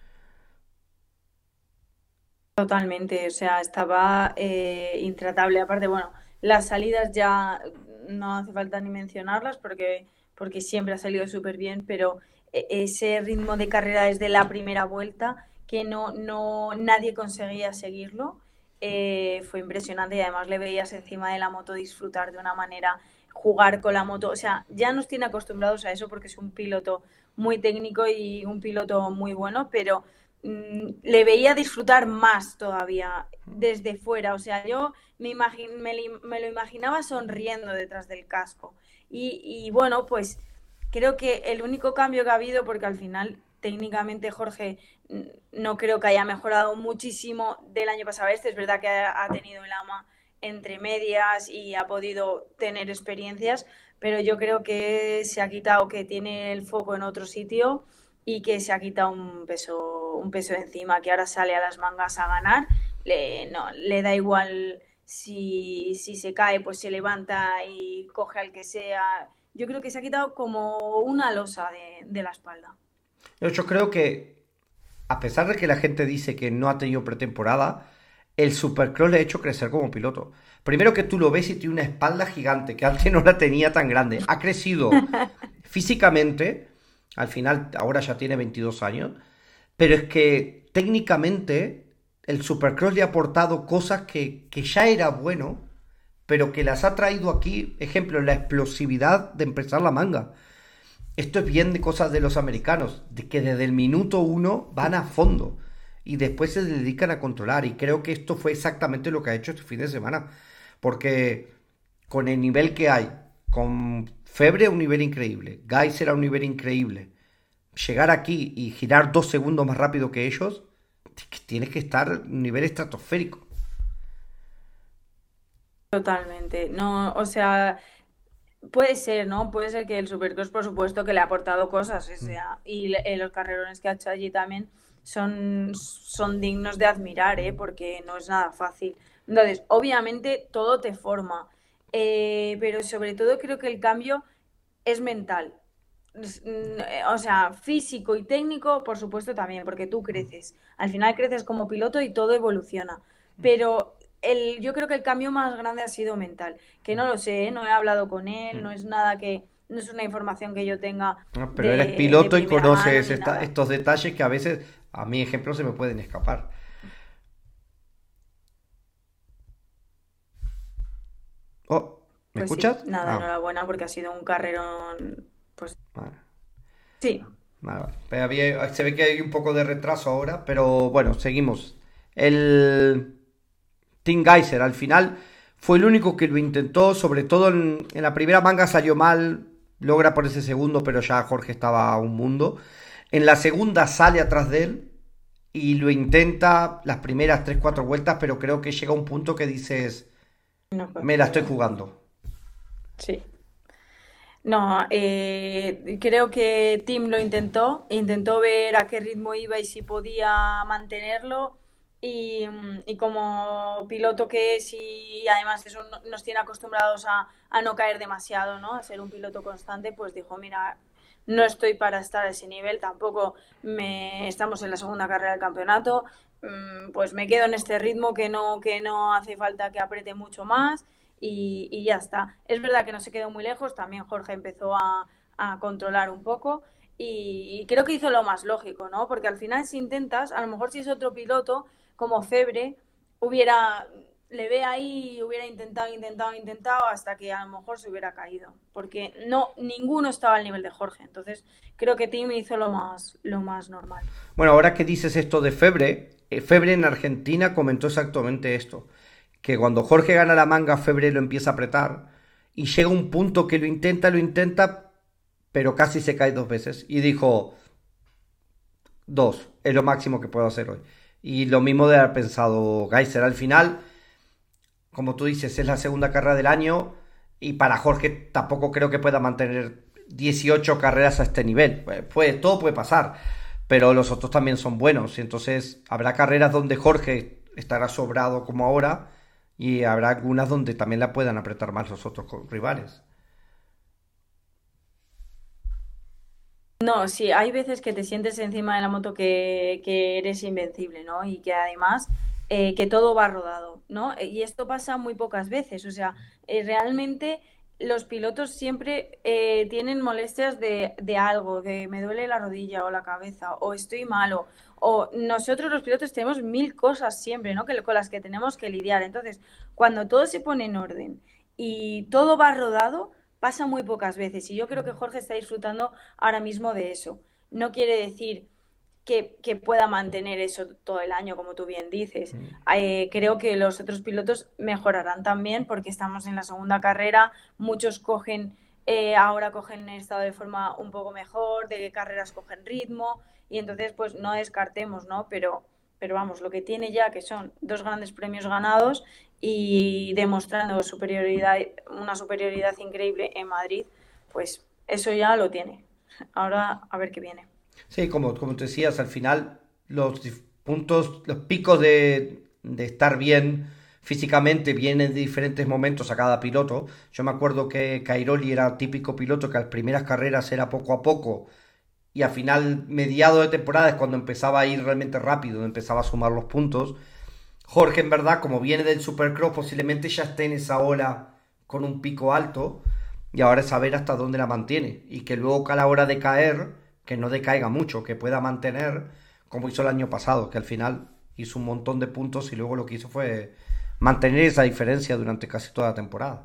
Totalmente, o sea, estaba eh, intratable. Aparte, bueno, las salidas ya no hace falta ni mencionarlas porque, porque siempre ha salido súper bien, pero e- ese ritmo de carrera desde la primera vuelta, que no, no nadie conseguía seguirlo, eh, fue impresionante y además le veías encima de la moto disfrutar de una manera, jugar con la moto. O sea, ya nos tiene acostumbrados a eso porque es un piloto muy técnico y un piloto muy bueno, pero mm, le veía disfrutar más todavía desde fuera. O sea, yo me, imagi- me, li- me lo imaginaba sonriendo detrás del casco. Y, y bueno, pues creo que el único cambio que ha habido, porque al final técnicamente Jorge no creo que haya mejorado muchísimo del año pasado a este. Es verdad que ha tenido el ama entre medias y ha podido tener experiencias, pero yo creo que se ha quitado, que tiene el foco en otro sitio y que se ha quitado un peso, un peso de encima, que ahora sale a las mangas a ganar. Le, no, le da igual si, si se cae, pues se levanta y coge al que sea. Yo creo que se ha quitado como una losa de, de la espalda. Yo creo que, a pesar de que la gente dice que no ha tenido pretemporada, el Supercross le ha hecho crecer como piloto. Primero que tú lo ves y tiene una espalda gigante, que antes no la tenía tan grande. Ha crecido físicamente, al final ahora ya tiene veintidós años, pero es que técnicamente el Supercross le ha aportado cosas que, que ya era bueno, pero que las ha traído aquí, ejemplo, la explosividad de empezar la manga. Esto es bien de cosas de los americanos, de que desde el minuto uno van a fondo y después se dedican a controlar. Y creo que esto fue exactamente lo que ha hecho este fin de semana. Porque con el nivel que hay, con Febre a un nivel increíble, Geiser a un nivel increíble, llegar aquí y girar dos segundos más rápido que ellos, tienes que estar a un nivel estratosférico. Totalmente. No, o sea, puede ser, ¿no? Puede ser que el Supercross, por supuesto, que le ha aportado cosas, o Mm. sea, y le- eh, los carrerones que ha hecho allí también son, son dignos de admirar, ¿eh? Porque no es nada fácil. Entonces, obviamente, todo te forma, eh, pero sobre todo creo que el cambio es mental. Es- mm, eh, O sea, físico y técnico, por supuesto, también, porque tú creces. Al final creces como piloto y todo evoluciona. Pero el, yo creo que el cambio más grande ha sido mental, que no lo sé, ¿eh? No he hablado con él, no Mm. es nada que, no es una información que yo tenga Ah, pero eres de, de piloto y primera mano conoces ni esta- nada. estos detalles que a veces a mi ejemplo se me pueden escapar. Oh, ¿me Pues sí, escuchas? nada, Ah, enhorabuena porque ha sido un carrerón, pues vale, sí. vale, vale. Pero había- se ve que hay un poco de retraso ahora, pero bueno, seguimos. El Team Geyser al final fue el único que lo intentó, sobre todo en, en la primera manga salió mal, logra por ese segundo, pero ya Jorge estaba a un mundo. En la segunda sale atrás de él y lo intenta las primeras tres cuatro vueltas, pero creo que llega un punto que dices, No me la estoy consigo. jugando. Sí. No, eh, creo que Tim lo intentó, intentó ver a qué ritmo iba y si podía mantenerlo. Y, mm, y como piloto que es, y además eso no- nos tiene acostumbrados a, a no caer demasiado, ¿no? A ser un piloto constante, pues dijo, mira, no estoy para estar a ese nivel, tampoco me, estamos en la segunda carrera del campeonato, mm, pues me quedo en este ritmo que no, que no hace falta que apriete mucho más y, y ya está. Es verdad que no se quedó muy lejos, también Jorge empezó a, a controlar un poco y, y creo que hizo lo más lógico, ¿no? Porque al final si intentas, a lo mejor si es otro piloto como Febre, hubiera, le ve ahí y hubiera intentado, intentado, intentado hasta que a lo mejor se hubiera caído, porque no, ninguno estaba al nivel de Jorge, entonces creo que Tim hizo lo más, lo más normal. Bueno, ahora que dices esto de Febre, eh, Febre en Argentina comentó exactamente esto, que cuando Jorge gana la manga, Febre lo empieza a apretar y llega un punto que lo intenta, lo intenta, pero casi se cae dos veces y dijo, dos, es lo máximo que puedo hacer hoy. Y lo mismo de haber pensado Geiser al final, como tú dices, es la segunda carrera del año y para Jorge tampoco creo que pueda mantener dieciocho carreras a este nivel. Pues, puede, todo puede pasar, pero los otros también son buenos. Y entonces habrá carreras donde Jorge estará sobrado como ahora y habrá algunas donde también la puedan apretar más los otros rivales. No, sí, hay veces que te sientes encima de la moto que, que eres invencible, ¿no? Y que además eh, que todo va rodado, ¿no? Y esto pasa muy pocas veces, o sea, eh, realmente los pilotos siempre eh, tienen molestias de, de algo, de me duele la rodilla o la cabeza, o estoy malo, o nosotros los pilotos tenemos mil cosas siempre, ¿no? Que, con las que tenemos que lidiar. Entonces, cuando todo se pone en orden y todo va rodado, pasa muy pocas veces. Y yo creo que Jorge está disfrutando ahora mismo de eso. No quiere decir que, que pueda mantener eso todo el año, como tú bien dices. Eh, creo que los otros pilotos mejorarán también porque estamos en la segunda carrera, muchos cogen, eh, ahora cogen estado de forma un poco mejor, de carreras cogen ritmo y entonces pues no descartemos, ¿no? Pero, pero vamos, lo que tiene ya, que son dos grandes premios ganados y demostrando superioridad, una superioridad increíble en Madrid, pues eso ya lo tiene. Ahora a ver qué viene. Sí, como, como te decías, al final los dif- puntos, los picos de, de estar bien físicamente vienen de diferentes momentos a cada piloto. Yo me acuerdo que Cairoli era típico piloto que a las primeras carreras era poco a poco y al final, mediado de temporada, es cuando empezaba a ir realmente rápido, empezaba a sumar los puntos. Jorge, en verdad, como viene del Supercross, posiblemente ya esté en esa ola con un pico alto y ahora es saber hasta dónde la mantiene y que luego a la hora de caer, que no decaiga mucho, que pueda mantener como hizo el año pasado, que al final hizo un montón de puntos y luego lo que hizo fue mantener esa diferencia durante casi toda la temporada.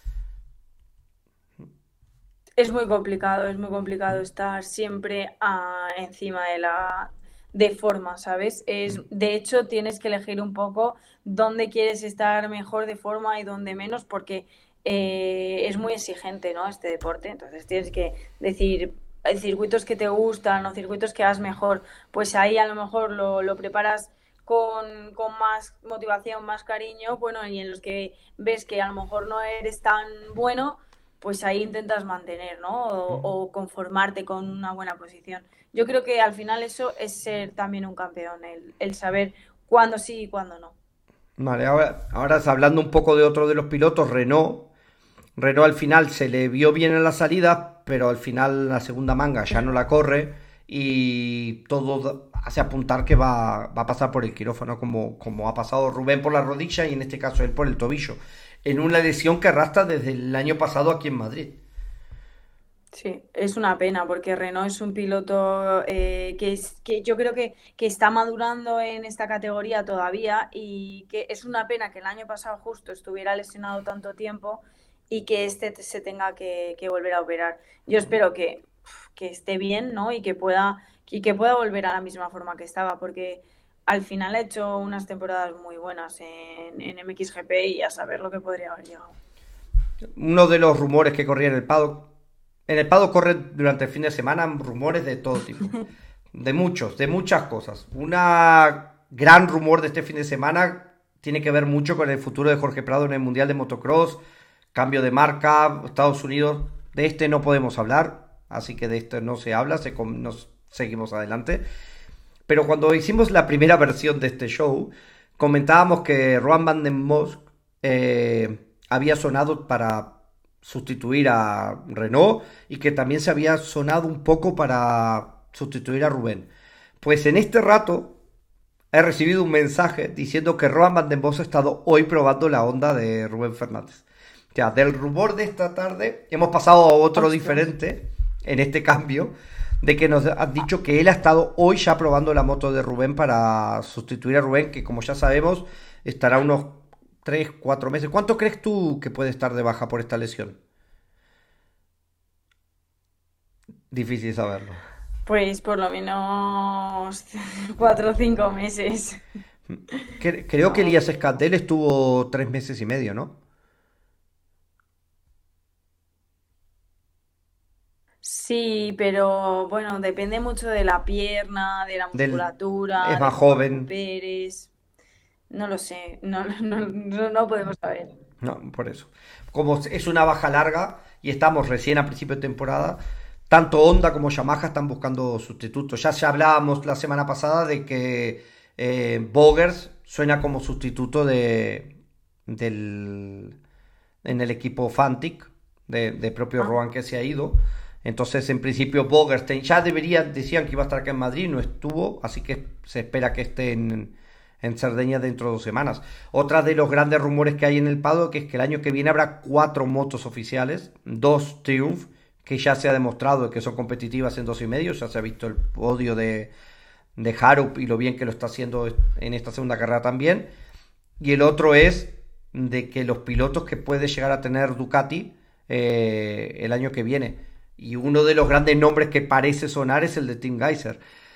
Es muy complicado, es muy complicado estar siempre ah, encima de la de forma, ¿sabes? Es, de hecho, tienes que elegir un poco dónde quieres estar mejor de forma y dónde menos, porque eh, es muy exigente, ¿no? Este deporte. Entonces tienes que decir, hay circuitos que te gustan o circuitos que vas mejor, pues ahí a lo mejor lo, lo preparas con, con más motivación, más cariño, bueno, y en los que ves que a lo mejor no eres tan bueno, pues ahí intentas mantener, ¿no? O, o conformarte con una buena posición. Yo creo que al final eso es ser también un campeón, el, el saber cuándo sí y cuándo no. Vale, ahora, ahora hablando un poco de otro de los pilotos, Renault. Renault al final se le vio bien en la salida, pero al final la segunda manga ya no la corre y todo hace apuntar que va, va a pasar por el quirófano como, como ha pasado Rubén por la rodilla y en este caso él por el tobillo, en una lesión que arrastra desde el año pasado aquí en Madrid. Sí, es una pena porque Renault es un piloto eh, que, es, que yo creo que, que está madurando en esta categoría todavía y que es una pena que el año pasado justo estuviera lesionado tanto tiempo y que este te- se tenga que, que volver a operar. Yo espero que, que esté bien, ¿no? Y que pueda, y que pueda volver a la misma forma que estaba porque al final ha hecho unas temporadas muy buenas en, en M X G P y a saber lo que podría haber llegado. Uno de los rumores que corría en el paddock, en el paddock corren durante el fin de semana rumores de todo tipo, de muchos, de muchas cosas. Una gran rumor de este fin de semana tiene que ver mucho con el futuro de Jorge Prado en el Mundial de Motocross, cambio de marca, Estados Unidos. De este no podemos hablar, así que de esto no se habla, se, nos seguimos adelante. Pero cuando hicimos la primera versión de este show, comentábamos que Roan van den Bos eh, había sonado para sustituir a Renault y que también se había sonado un poco para sustituir a Rubén. Pues en este rato he recibido un mensaje diciendo que Roan van den Bos ha estado hoy probando la Honda de Rubén Fernández. O sea, del rumor de esta tarde hemos pasado a otro Ostras. diferente en este cambio, de que nos han dicho que él ha estado hoy ya probando la moto de Rubén para sustituir a Rubén, que como ya sabemos estará unos tres cuatro meses. ¿Cuánto crees tú que puede estar de baja por esta lesión? Difícil saberlo. Pues por lo menos cuatro o cinco meses. Cre- Creo que No. Elías Escandel estuvo tres meses y medio, ¿no? Sí, pero bueno, depende mucho de la pierna, de la Del, es musculatura, más de cómo joven. recuperes. No lo sé, no, no, no, no podemos saber. No, por eso. Como es una baja larga y estamos recién a principio de temporada, tanto Honda como Yamaha están buscando sustitutos. Ya, ya hablábamos la semana pasada de que eh, Bogers suena como sustituto de, del, en el equipo Fantic, de, de propio Ah, Rohan que se ha ido. Entonces, en principio, Bogers ya deberían, decían que iba a estar acá en Madrid, no estuvo, así que se espera que esté en, en Cerdeña dentro de dos semanas. Otra de los grandes rumores que hay en el paddock es que el año que viene habrá cuatro motos oficiales, dos Triumph, que ya se ha demostrado que son competitivas en dos y medio, ya se ha visto el podio de, de Harup y lo bien que lo está haciendo en esta segunda carrera también. Y el otro es de que los pilotos que puede llegar a tener Ducati eh, el año que viene. Y uno de los grandes nombres que parece sonar es el de Tim Geiser.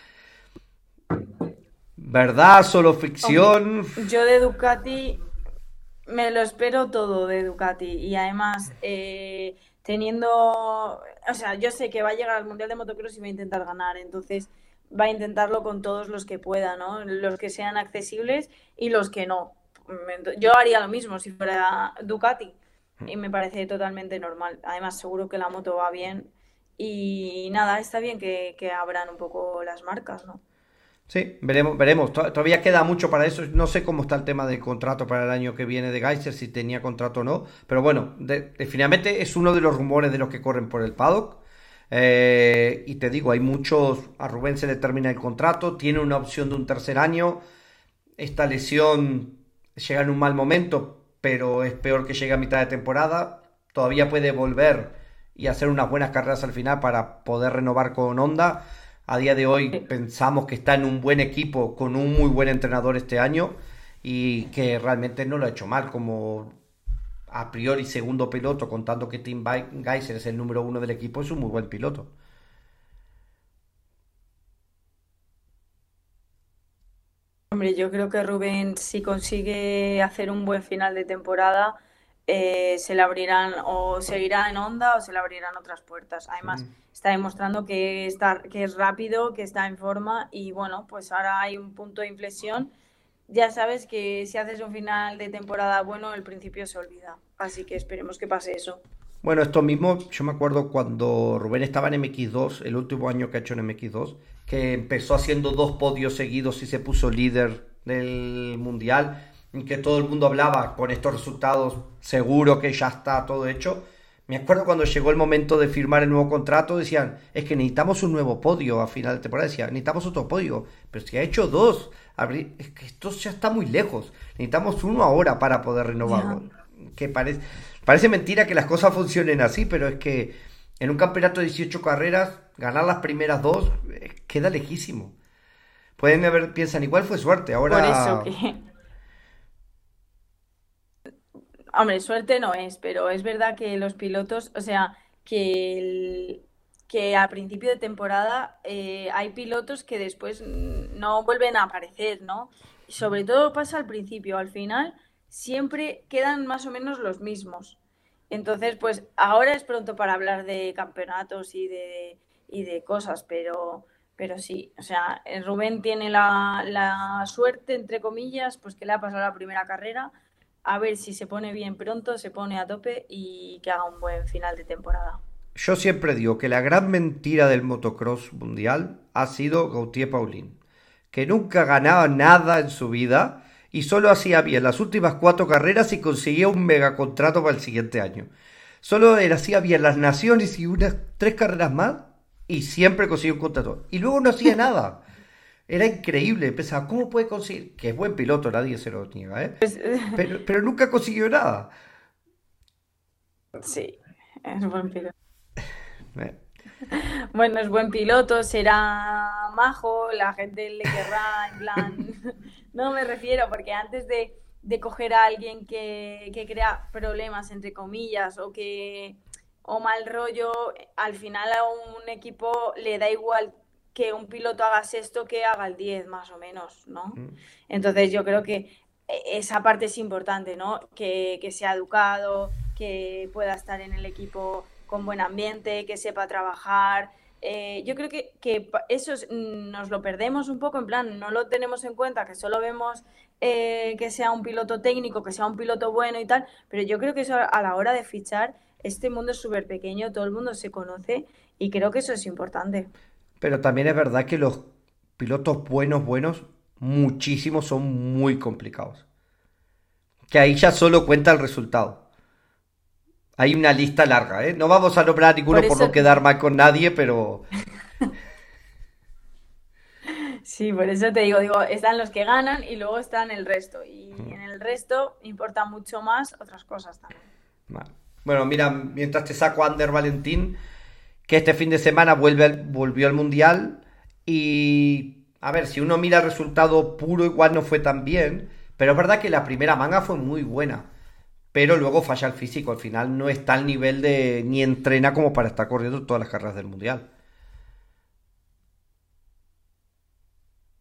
¿Verdad? ¿Solo hombre, ficción? yo de Ducati me lo espero todo de Ducati y además eh, teniendo, o sea, yo sé que va a llegar al Mundial de Motocross y va a intentar ganar, entonces va a intentarlo con todos los que pueda, ¿no? Los que sean accesibles y los que no. Yo haría lo mismo si fuera Ducati y me parece totalmente normal. Además, seguro que la moto va bien y nada, está bien que, que abran un poco las marcas, ¿no? Sí, veremos, veremos. To- Todavía queda mucho para eso. No sé cómo está el tema del contrato para el año que viene de Geiser, si tenía contrato o no. Pero bueno, de- definitivamente es uno de los rumores de los que corren por el paddock. Eh, y te digo, hay muchos. A Rubén se le termina el contrato, tiene una opción de un tercer año. Esta lesión llega en un mal momento, pero es peor que llegue a mitad de temporada. Todavía puede volver y hacer unas buenas carreras al final para poder renovar con Honda. A día de hoy pensamos que está en un buen equipo, con un muy buen entrenador este año y que realmente no lo ha hecho mal como a priori segundo piloto, contando que Tim Geiser es el número uno del equipo, es un muy buen piloto. Hombre, yo creo que Rubén, si consigue hacer un buen final de temporada, eh, se le abrirán o seguirá en Honda o se le abrirán otras puertas. Además, está demostrando que, está, que es rápido, que está en forma y bueno, pues ahora hay un punto de inflexión. Ya sabes que si haces un final de temporada bueno, el principio se olvida. Así que esperemos que pase eso. Bueno, esto mismo, yo me acuerdo cuando Rubén estaba en M X dos, el último año que ha hecho en M X dos, que empezó haciendo dos podios seguidos y se puso líder del mundial, en que todo el mundo hablaba con estos resultados, seguro que ya está todo hecho. Me acuerdo cuando llegó el momento de firmar el nuevo contrato, decían, es que necesitamos un nuevo podio a final de temporada, decían, necesitamos otro podio, pero si ha hecho dos, es que esto ya está muy lejos, necesitamos uno ahora para poder Ya. renovarlo. Que parece, parece mentira que las cosas funcionen así, pero es que en un campeonato de dieciocho carreras, ganar las primeras dos eh, queda lejísimo. Pueden haber, piensan, igual fue suerte, Por eso ahora. que, hombre, suerte no es, pero es verdad que los pilotos, o sea, que, el- que a principio de temporada eh, hay pilotos que después mm, no vuelven a aparecer, ¿no? Sobre todo pasa al principio, al final siempre quedan más o menos los mismos. Entonces, pues ahora es pronto para hablar de campeonatos y de, y de cosas, pero, pero sí, o sea, eh, Rubén tiene la, la suerte, entre comillas, pues que le ha pasado la primera carrera a ver si se pone bien pronto, se pone a tope y que haga un buen final de temporada. Yo siempre digo que la gran mentira del motocross mundial ha sido Gautier Paulin, que nunca ganaba nada en su vida y solo hacía bien las últimas cuatro carreras y conseguía un megacontrato para el siguiente año. Solo él hacía bien las naciones y unas tres carreras más y siempre conseguía un contrato. Y luego no hacía nada. Era increíble. Pensaba, ¿cómo puede conseguir? Que es buen piloto, nadie se lo niega, ¿eh? Pues Pero, pero nunca consiguió nada. sí, es buen piloto. Eh, Bueno, es buen piloto, será majo, la gente le querrá, en plan, no me refiero, porque antes de, de coger a alguien que, que crea problemas, entre comillas, o que, o mal rollo, al final a un equipo le da igual que un piloto haga sexto que haga el diez, más o menos, ¿no? Entonces yo creo que esa parte es importante, ¿no? Que, que sea educado, que pueda estar en el equipo con buen ambiente, que sepa trabajar. Eh, yo creo que, que eso es, mm, nos lo perdemos un poco, en plan, no lo tenemos en cuenta, que solo vemos eh, que sea un piloto técnico, que sea un piloto bueno y tal, pero yo creo que eso a la hora de fichar, este mundo es súper pequeño, todo el mundo se conoce y creo que eso es importante. Pero también es verdad que los pilotos buenos, buenos, muchísimos son muy complicados. Que ahí ya solo cuenta el resultado. Hay una lista larga, ¿eh? No vamos a nombrar a Por ninguno por eso, no quedar mal con nadie, pero sí, por eso te digo, digo, están los que ganan y luego están el resto. Y en el resto importa mucho más otras cosas también. vale. Bueno, mira, mientras te saco a Ander Valentín, que este fin de semana vuelve al- volvió al Mundial y a ver, si uno mira el resultado puro igual no fue tan bien, pero es verdad que la primera manga fue muy buena, pero luego falla el físico, al final no está al nivel de ni entrena como para estar corriendo todas las carreras del Mundial.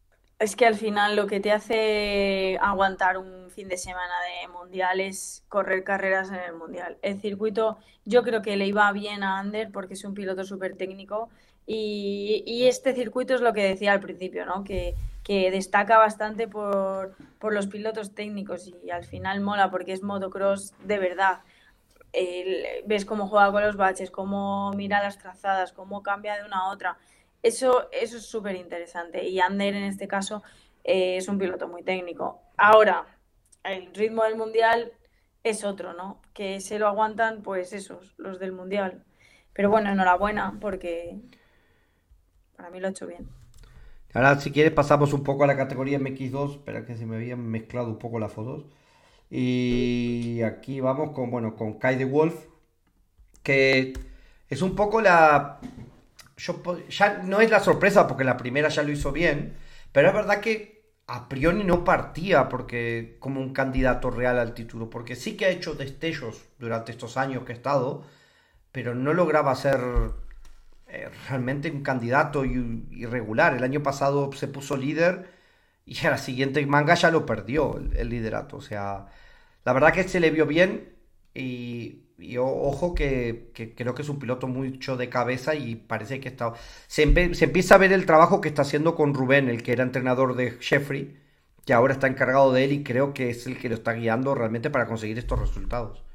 Es que al final lo que te hace aguantar un fin de semana de mundial es correr carreras en el mundial. El circuito yo creo que le iba bien a Ander porque es un piloto súper técnico y, y este circuito es lo que decía al principio, ¿no? Que, que destaca bastante por, por los pilotos técnicos y al final mola porque es motocross de verdad. El- ves cómo juega con los baches, cómo mira las trazadas, cómo cambia de una a otra. Eso, eso es súper interesante. Y Ander en este caso eh, es un piloto muy técnico. Ahora, el ritmo del mundial es otro, ¿no? Que se lo aguantan pues esos, los del mundial. Pero bueno, enhorabuena porque para mí lo ha hecho bien. Ahora, si quieres, pasamos un poco a la categoría M X dos. Espera que se me habían mezclado un poco las fotos. Y aquí vamos con, bueno, con Kai de Wolf, que es un poco la... Yo, ya no es la sorpresa porque la primera ya lo hizo bien, pero es verdad que a priori no partía porque como un candidato real al título, porque sí que ha hecho destellos durante estos años que ha estado, pero no lograba ser eh, realmente un candidato irregular. El año pasado se puso líder y a la siguiente manga ya lo perdió el, el liderato. O sea, la verdad que se le vio bien y, y ojo que, que, creo que es un piloto mucho de cabeza y parece que está... Se, empe, se empieza a ver el trabajo que está haciendo con Rubén, el que era entrenador de Jeffrey, que ahora está encargado de él y creo que es el que lo está guiando realmente para conseguir estos resultados.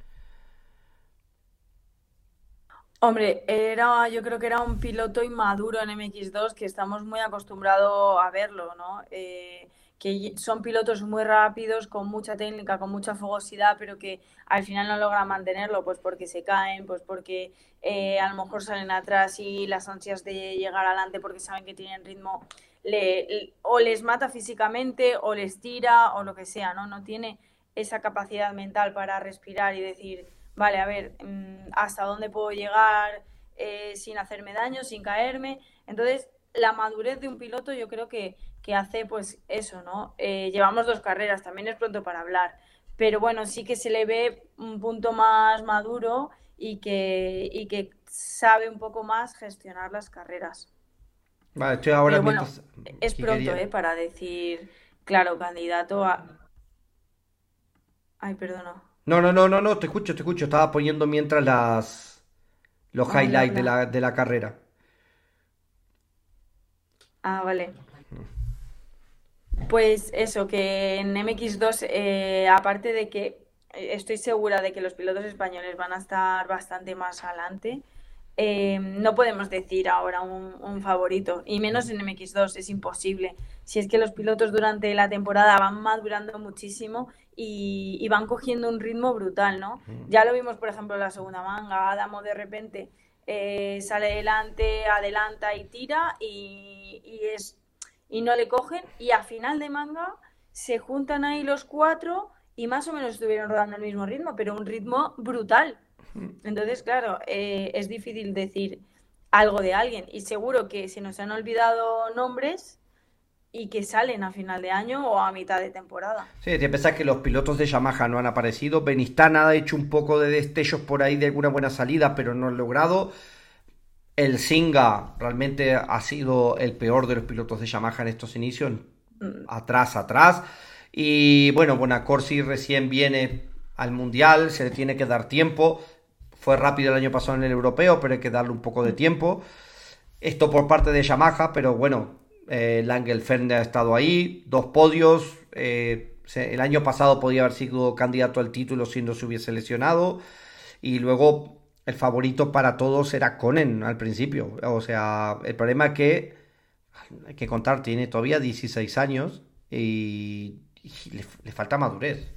Hombre, era, yo creo que era un piloto inmaduro en M X dos que estamos muy acostumbrados a verlo, ¿no? Eh, que son pilotos muy rápidos, con mucha técnica, con mucha fogosidad, pero que al final no logran mantenerlo, pues porque se caen, pues porque eh, a lo mejor salen atrás y las ansias de llegar adelante porque saben que tienen ritmo le, le- o les mata físicamente o les tira o lo que sea, ¿no? No tiene esa capacidad mental para respirar y decir vale, a ver, mm, hasta dónde puedo llegar eh, sin hacerme daño, sin caerme. Entonces, la madurez de un piloto yo creo que, que hace pues eso, ¿no? Eh, llevamos dos carreras, también es pronto para hablar, pero bueno, sí que se le ve un punto más maduro y que, y que sabe un poco más gestionar las carreras. Vale, estoy ahora Pero bueno, mientras... es Que pronto, quería... ¿eh? Para decir, claro, candidato a... Ay, perdona. No, no, no, no, no, te escucho, te escucho. Estaba poniendo mientras las los Hola, highlights de hola. la, de la carrera. Ah, vale. Pues eso, que en M X dos, eh, aparte de que eh, estoy segura de que los pilotos españoles van a estar bastante más adelante, eh, no podemos decir ahora un, un favorito, y menos en M X dos, es imposible. Si es que los pilotos durante la temporada van madurando muchísimo y, y van cogiendo un ritmo brutal, ¿no? Ya lo vimos, por ejemplo, en la segunda manga, Adamo de repente eh, sale adelante, adelanta y tira y, y es y no le cogen y a final de manga se juntan ahí los cuatro y más o menos estuvieron rodando el mismo ritmo, pero un ritmo brutal. Entonces, claro, eh, es difícil decir algo de alguien y seguro que se nos han olvidado nombres y que salen a final de año o a mitad de temporada. Sí, te pensás que los pilotos de Yamaha no han aparecido. Benistán ha hecho un poco de destellos por ahí de alguna buena salida, pero no ha logrado. El Singa realmente ha sido el peor de los pilotos de Yamaha en estos inicios. Mm. Atrás, atrás. Y bueno, Bonacorsi recién viene al Mundial, se le tiene que dar tiempo. Fue rápido el año pasado en el europeo, pero hay que darle un poco de tiempo. Esto por parte de Yamaha, pero bueno, eh, Langelfeld ha estado ahí, dos podios. Eh, se, el año pasado podía haber sido candidato al título si no se hubiese lesionado. Y luego el favorito para todos era Konen al principio. O sea, el problema es que, hay que contar, tiene todavía dieciséis años y, y le, le falta madurez.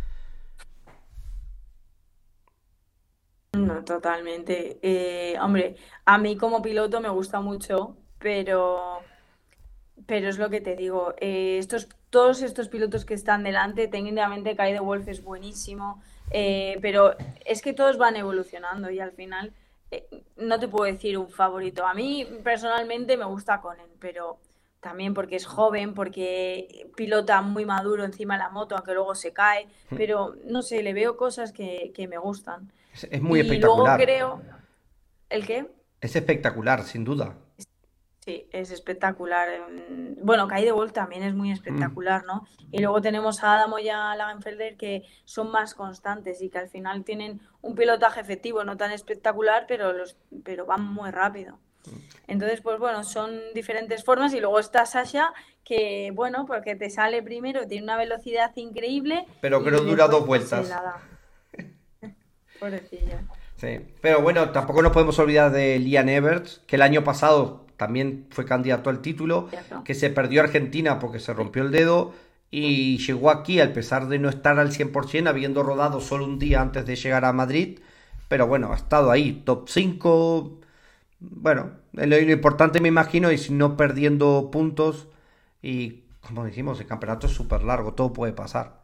No, totalmente. Eh, hombre, a mí como piloto me gusta mucho, pero Pero es lo que te digo, eh, estos, todos estos pilotos que están delante, técnicamente Kai de Wolf es buenísimo, eh, pero es que todos van evolucionando y al final eh, no te puedo decir un favorito. A mí personalmente me gusta Conen, pero también porque es joven, porque pilota muy maduro encima de la moto, aunque luego se cae, pero no sé, le veo cosas que, que me gustan. Es, es muy Y luego espectacular. creo, ¿el qué? Es espectacular, sin duda. Sí, es espectacular. Bueno, Kai de Vol también es muy Mm. espectacular, ¿no? Y luego tenemos a Adamo y a Lagenfelder que son más constantes y que al final tienen un pilotaje efectivo, no tan espectacular, pero los, pero van muy rápido. Entonces, pues bueno, son diferentes formas y luego está Sasha que, bueno, porque te sale primero, tiene una velocidad increíble Pero que no y dura después dos pues se vueltas. la da. Pobrecilla. Sí. Pero bueno, tampoco nos podemos olvidar de Liam Everts, que el año pasado también fue candidato al título, Cierto. que se perdió a Argentina porque se Sí. rompió el dedo y llegó aquí a pesar de no estar al cien por ciento, habiendo rodado solo un día antes de llegar a Madrid. Pero bueno, ha estado ahí, top cinco. Bueno, lo, lo importante me imagino es no perdiendo puntos y, como dijimos, el campeonato es súper largo, todo puede pasar.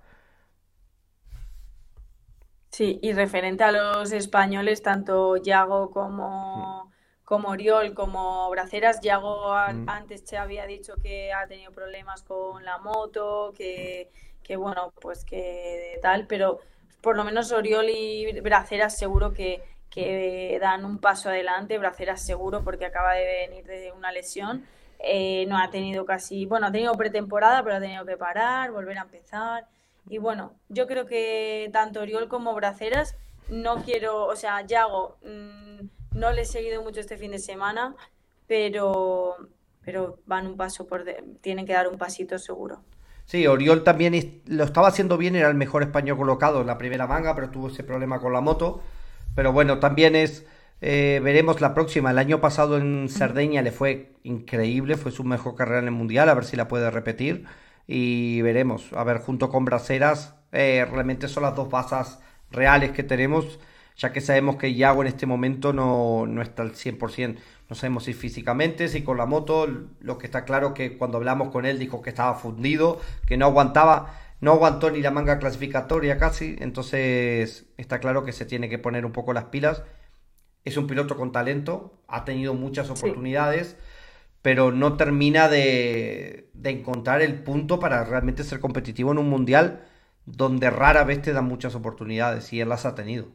Sí, y referente a los españoles, tanto Yago como, como Oriol, como Braceras, Yago a- Mm. antes se había dicho que ha tenido problemas con la moto, que, que bueno, pues que tal, pero por lo menos Oriol y Braceras seguro que, que dan un paso adelante, Braceras seguro porque acaba de venir de una lesión, eh, no ha tenido casi, bueno, ha tenido pretemporada, pero ha tenido que parar, volver a empezar. Y bueno, yo creo que tanto Oriol como Braceras, no quiero, o sea, Yago, mmm, no le he seguido mucho este fin de semana, pero, pero van un paso por, de, tienen que dar un pasito seguro. Sí, Oriol también es- lo estaba haciendo bien, era el mejor español colocado en la primera manga, pero tuvo ese problema con la moto. Pero bueno, también es, eh, veremos la próxima. El año pasado en Cerdeña le fue increíble, fue su mejor carrera en el Mundial, a ver si la puede repetir. Y veremos, a ver, junto con Braceras, eh, realmente son las dos bazas reales que tenemos, ya que sabemos que Yago en este momento no, no está al cien por ciento. No sabemos si físicamente, si con la moto. Lo que está claro que cuando hablamos con él dijo que estaba fundido, que no aguantaba, no aguantó ni la manga clasificatoria casi. Entonces está claro que se tiene que poner un poco las pilas. Es un piloto con talento, ha tenido muchas Sí. oportunidades, pero no termina de, de encontrar el punto para realmente ser competitivo en un mundial donde rara vez te dan muchas oportunidades y él las ha tenido.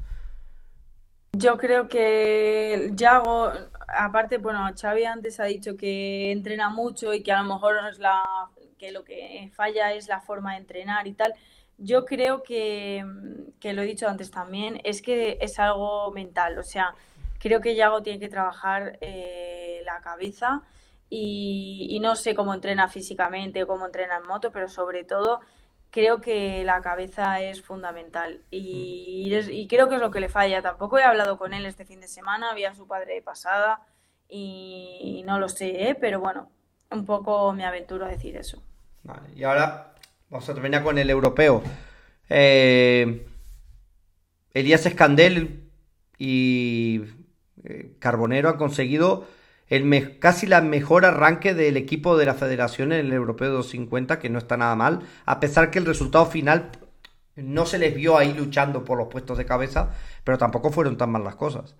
Yo creo que Yago, aparte, bueno, Xavi antes ha dicho que entrena mucho y que a lo mejor no es la, que lo que falla es la forma de entrenar y tal. Yo creo que, que lo he dicho antes también, es que es algo mental. O sea, creo que Yago tiene que trabajar eh, la cabeza y, y no sé cómo entrena físicamente o cómo entrena en moto, pero sobre todo creo que la cabeza es fundamental y, es- y creo que es lo que le falla. Tampoco he hablado con él este fin de semana, vi a su padre de pasada y no lo sé, ¿eh? Pero bueno, un poco me aventuro a decir eso. Vale, y ahora vamos a terminar con el europeo. Eh, Elías Escandel y eh, Carbonero han conseguido el me- casi la mejor arranque del equipo de la federación en el europeo doscientos cincuenta, que no está nada mal, a pesar que el resultado final no se les vio ahí luchando por los puestos de cabeza, pero tampoco fueron tan mal las cosas.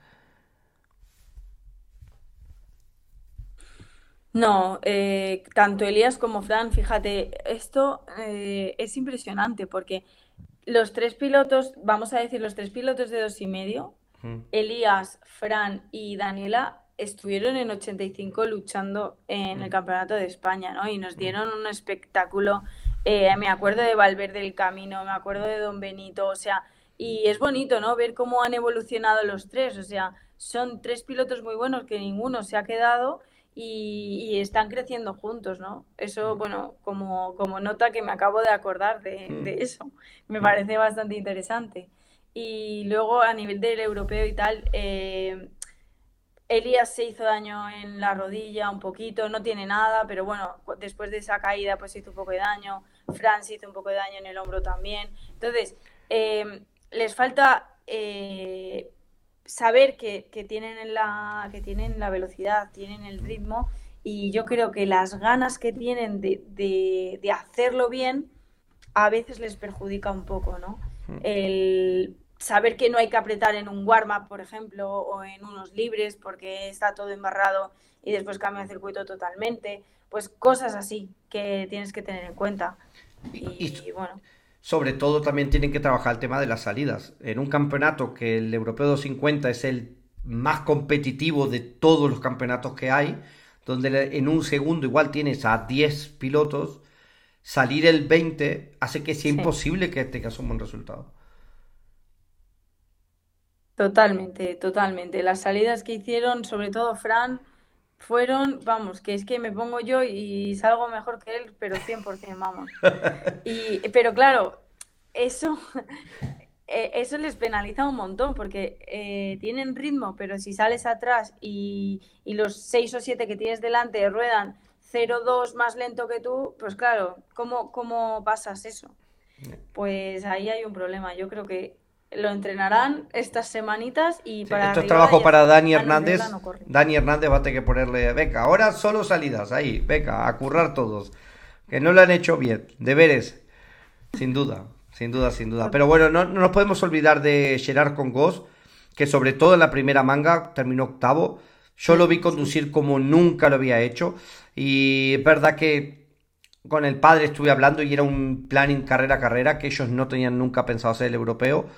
No, eh, tanto Elías como Fran, fíjate, esto eh, es impresionante porque los tres pilotos, vamos a decir, los tres pilotos de dos y medio, Mm, Elías, Fran y Daniela estuvieron en ochenta y cinco luchando en el mm, Campeonato de España, ¿no? Y nos mm. dieron un espectáculo. Eh, me acuerdo de Valverde del Camino, me acuerdo de Don Benito, o sea, y es bonito, ¿no? Ver cómo han evolucionado los tres, o sea, son tres pilotos muy buenos que ninguno se ha quedado y, y están creciendo juntos, ¿no? Eso, bueno, como, como nota que me acabo de acordar de, Mm, de eso, me mm. parece bastante interesante. Y luego a nivel del europeo y tal, eh, Elías se hizo daño en la rodilla un poquito, no tiene nada, pero bueno, cu- después de esa caída pues hizo un poco de daño. Fran se hizo un poco de daño en el hombro también. Entonces, eh, les falta eh, saber que, que tienen la, que tienen la velocidad, tienen el ritmo y yo creo que las ganas que tienen de, de, de hacerlo bien a veces les perjudica un poco, ¿no? El saber que no hay que apretar en un warm-up, por ejemplo, o en unos libres porque está todo embarrado y después cambia el circuito totalmente, pues cosas así que tienes que tener en cuenta. Y, y Y bueno, sobre todo también tienen que trabajar el tema de las salidas. En un campeonato que el Europeo doscientos cincuenta es el más competitivo de todos los campeonatos que hay, donde en un segundo igual tienes a diez pilotos, salir el veinte hace que sea Sí, imposible que tengas un buen resultado. totalmente, totalmente. Las salidas que hicieron, sobre todo Fran, fueron, vamos, que es que me pongo yo y salgo mejor que él, pero cien por ciento, vamos. Y, pero claro, eso, eh, eso les penaliza un montón porque eh, tienen ritmo, pero si sales atrás y, y los seis o siete que tienes delante ruedan cero coma dos más lento que tú, pues claro, ¿cómo, cómo pasas eso? Pues ahí hay un problema. Yo creo que lo entrenarán estas semanitas y Sí, para esto es arriba trabajo ya para Dani manos de obra Hernández. no corren. Dani Hernández va a tener que ponerle, venga, ahora solo salidas, ahí, venga, a currar todos. Que no lo han hecho bien, deberes, sin duda, sin duda, sin duda. Pero bueno, no, no nos podemos olvidar de Gerard Congos, que sobre todo en la primera manga terminó octavo. Yo lo Sí, vi sí. conducir como nunca lo había hecho. Y es verdad que con el padre estuve hablando y era un planning carrera a carrera que ellos no tenían nunca pensado hacer el europeo.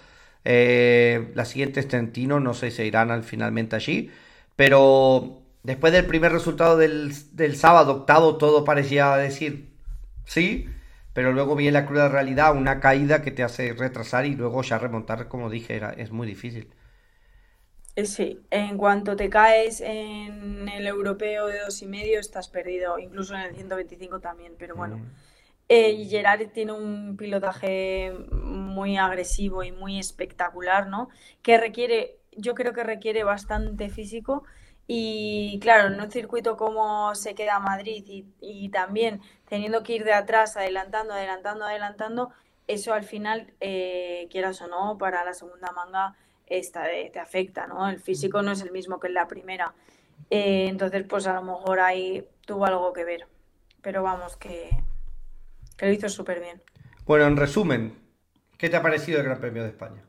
Eh, la siguiente es Trentino, no sé si irán al, finalmente allí. Pero después del primer resultado del, del sábado, octavo, todo parecía decir sí, pero luego viene la cruda realidad, una caída que te hace retrasar y luego ya remontar, como dije, era, es muy difícil. Eh, Sí, en cuanto te caes en el europeo de dos y medio, estás perdido, incluso en el ciento veinticinco también, pero bueno. Mm. Eh, y Gerard tiene un pilotaje muy agresivo y muy espectacular, ¿no? Que requiere, yo creo que requiere bastante físico. Y claro, en un circuito como se queda Madrid y, y también teniendo que ir de atrás, adelantando, adelantando, adelantando, eso al final, eh, quieras o no, para la segunda manga esta, eh, te afecta, ¿no? El físico no es el mismo que en la primera. Eh, entonces, pues a lo mejor ahí tuvo algo que ver. Pero vamos, que, que lo hizo súper bien. Bueno, en resumen, ¿qué te ha parecido el Gran Premio de España?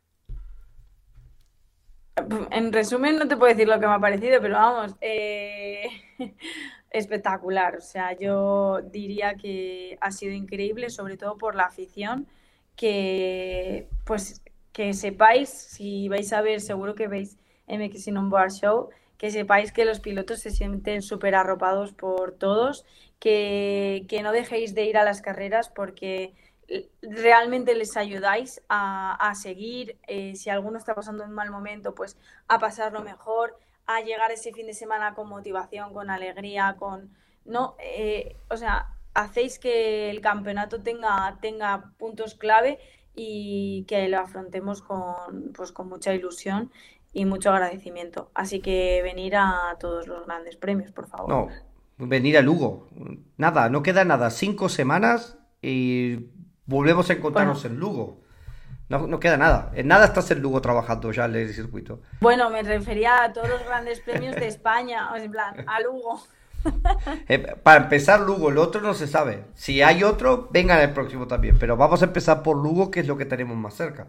En resumen, no te puedo decir lo que me ha parecido, pero vamos, eh, espectacular. O sea, yo diría que ha sido increíble, sobre todo por la afición, que pues que sepáis, si vais a ver, seguro que veis M X In On Board Show, que sepáis que los pilotos se sienten súper arropados por todos, que, que no dejéis de ir a las carreras porque realmente les ayudáis a, a seguir, eh, si alguno está pasando un mal momento, pues a pasarlo mejor, a llegar ese fin de semana con motivación, con alegría, con... No, eh, o sea, hacéis que el campeonato tenga, tenga puntos clave y que lo afrontemos con, pues, con mucha ilusión y mucho agradecimiento. Así que venir a todos los grandes premios, por favor. No, venir a Lugo. Nada, no queda nada. Cinco semanas y volvemos a encontrarnos Bueno, en Lugo. No, no queda nada. En nada estás en Lugo trabajando ya en el circuito. bueno, me refería a todos los grandes premios de España, o sea, en plan, a Lugo. Eh, para empezar, Lugo, el otro no se sabe. Si hay otro, vengan el próximo también. Pero vamos a empezar por Lugo, que es lo que tenemos más cerca.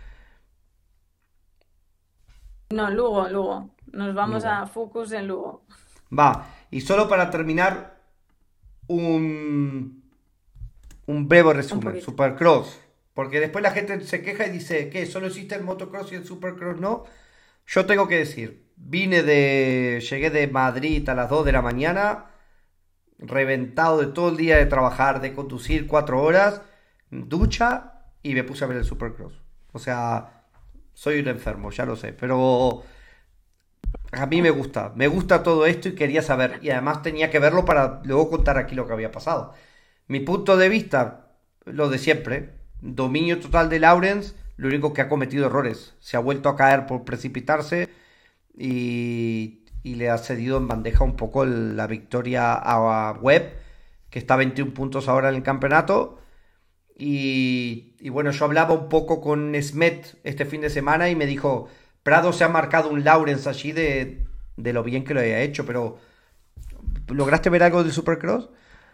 No, Lugo, Lugo. Nos vamos Lugo. a Focus en Lugo. Va. Y solo para terminar, un, un breve Un resumen. poquito. Supercross. Porque después la gente se queja y dice que solo existe el motocross y el supercross no. Yo tengo que decir, vine de. Llegué de Madrid a las dos de la mañana, reventado de todo el día de trabajar, de conducir cuatro horas, ducha y me puse a ver el Supercross. O sea, soy un enfermo, ya lo sé, pero a mí me gusta, me gusta todo esto y quería saber, y además tenía que verlo para luego contar aquí lo que había pasado. Mi punto de vista, lo de siempre, dominio total de Lawrence, lo único que ha cometido errores, se ha vuelto a caer por precipitarse y, y le ha cedido en bandeja un poco el- la victoria a Webb, que está a veintiún puntos ahora en el campeonato. Y, y bueno, yo hablaba un poco con Smet este fin de semana y me dijo, Prado se ha marcado un Lawrence allí de, de lo bien que lo había hecho, pero ¿lograste ver algo del Supercross?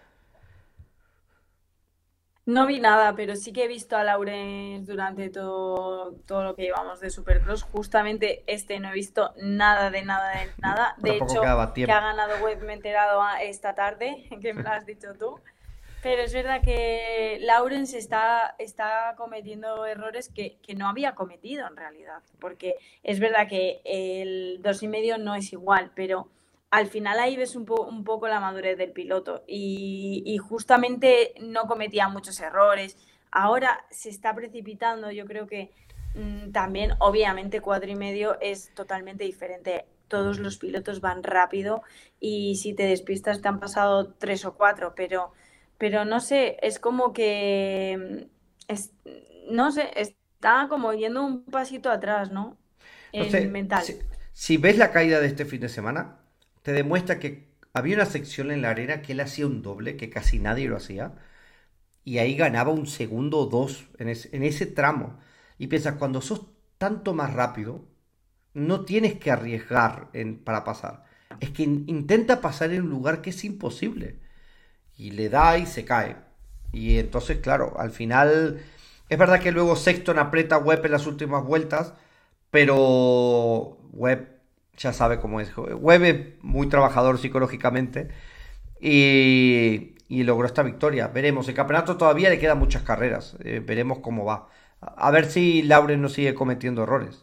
No vi nada, pero sí que he visto a Laurens durante todo, todo lo que llevamos de Supercross. Justamente este no he visto nada de nada de nada. De Tampoco hecho, quedaba que ha tiempo. ganado Webb me he enterado a- esta tarde, que me lo has dicho tú. Pero es verdad que Lawrence está, está cometiendo errores que, que no había cometido en realidad. Porque es verdad que el dos y medio no es igual, pero al final ahí ves un, po un poco la madurez del piloto y, y justamente no cometía muchos errores. Ahora se está precipitando, yo creo que mmm, también obviamente cuatro y medio es totalmente diferente. Todos los pilotos van rápido y si te despistas te han pasado tres o cuatro, pero, pero no sé, es como que, es, no sé, está como yendo un pasito atrás, ¿no? No En sé, mental. si, si ves la caída de este fin de semana, te demuestra que había una sección en la arena que él hacía un doble, que casi nadie lo hacía, y ahí ganaba un segundo o dos en ese, en ese tramo. Y piensas, cuando sos tanto más rápido, no tienes que arriesgar en, para pasar. Es que in- intenta pasar en un lugar que es imposible. Y le da y se cae. Y entonces, claro, al final es verdad que luego Sexton aprieta a Webb en las últimas vueltas, pero Webb ya sabe cómo es. Webb es muy trabajador psicológicamente y, y logró esta victoria. Veremos, el campeonato todavía le quedan muchas carreras. Eh, veremos cómo va. A ver si Lauren no sigue cometiendo errores.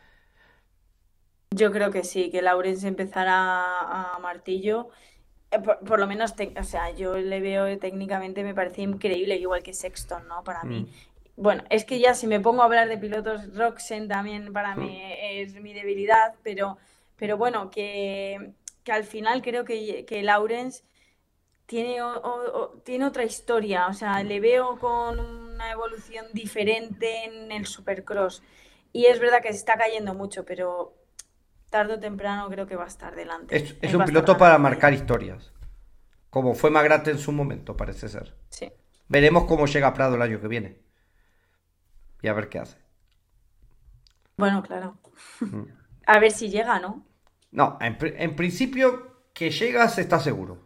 Yo creo que sí, que Lawrence empezará a martillo. Eh, Por, por lo menos, te- o sea, yo le veo técnicamente, me parece increíble, igual que Sexton, ¿no? Para Mm. mí. Bueno, es que ya si me pongo a hablar de pilotos, Roxen también para Mm. mí es mi debilidad, pero, pero bueno, que, que al final creo que, que Lawrence tiene, o- o- o- tiene otra historia, o sea, le veo con una evolución diferente en el Supercross. Y es verdad que se está cayendo mucho, pero tarde o temprano creo que va a estar delante. Es, es Él un va a estar piloto para ganando, marcar vaya. historias, como fue Magrate en su momento, parece ser. Sí. Veremos cómo llega Prado el año que viene y a ver qué hace. Bueno, claro. Mm. A ver si llega, ¿no? No, en, pri- en principio que llegas está seguro.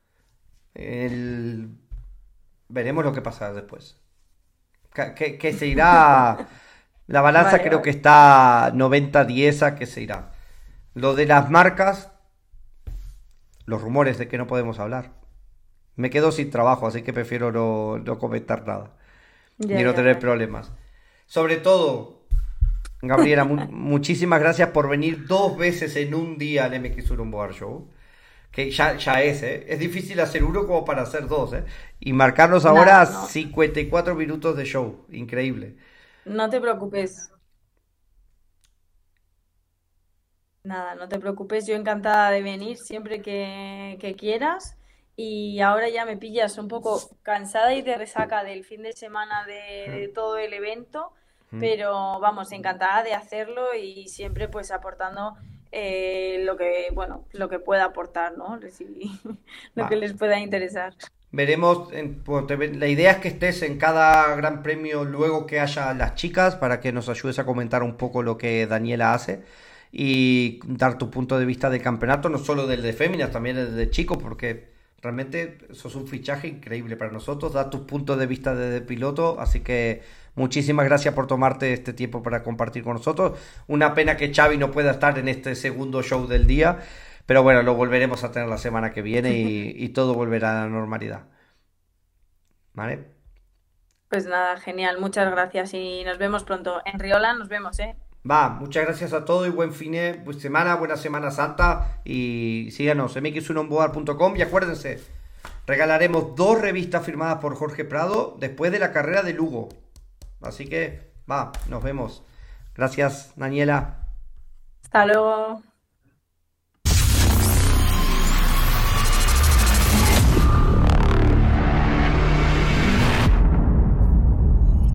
El- Veremos lo que pasa después. Que, que- que se irá. La balanza Vale, creo que vale. está noventa diez a que se irá. Lo de las marcas, los rumores de que no podemos hablar. Me quedo sin trabajo, así que prefiero no, no comentar nada. Ya, Ni no ya, tener ya. problemas. Sobre todo, Gabriela, mu- muchísimas gracias por venir dos veces en un día al M X uno Board Show. Que ya, ya es, ¿eh? Es difícil hacer uno como para hacer dos, ¿eh? Y marcarnos ahora Nada, no. cincuenta y cuatro minutos de show. Increíble. No te preocupes. Nada, no te preocupes. Yo encantada de venir siempre que, que quieras. Y ahora ya me pillas un poco cansada y de resaca del fin de semana de, de todo el evento. Pero vamos, encantada de hacerlo y siempre pues aportando eh, lo que, bueno, lo que pueda aportar, ¿no? Si- lo Va. que les pueda interesar. Veremos, en- pues, te- la idea es que estés en cada gran premio luego que haya las chicas para que nos ayudes a comentar un poco lo que Daniela hace y dar tu punto de vista del campeonato, no solo del de féminas, también el de chicos, porque realmente eso es un fichaje increíble para nosotros, da tus puntos de vista de, de piloto, así que muchísimas gracias por tomarte este tiempo para compartir con nosotros. Una pena que Xavi no pueda estar en este segundo show del día, pero bueno, lo volveremos a tener la semana que viene y, y todo volverá a la normalidad. ¿Vale? Pues nada, genial, muchas gracias y nos vemos pronto. En Riola nos vemos, ¿eh? Va, muchas gracias a todos y buen fin de pues, semana, buena Semana Santa y síganos m x uno on board punto com y acuérdense, regalaremos dos revistas firmadas por Jorge Prado después de la carrera de Lugo. Así que, va, nos vemos. Gracias, Daniela. Hasta luego.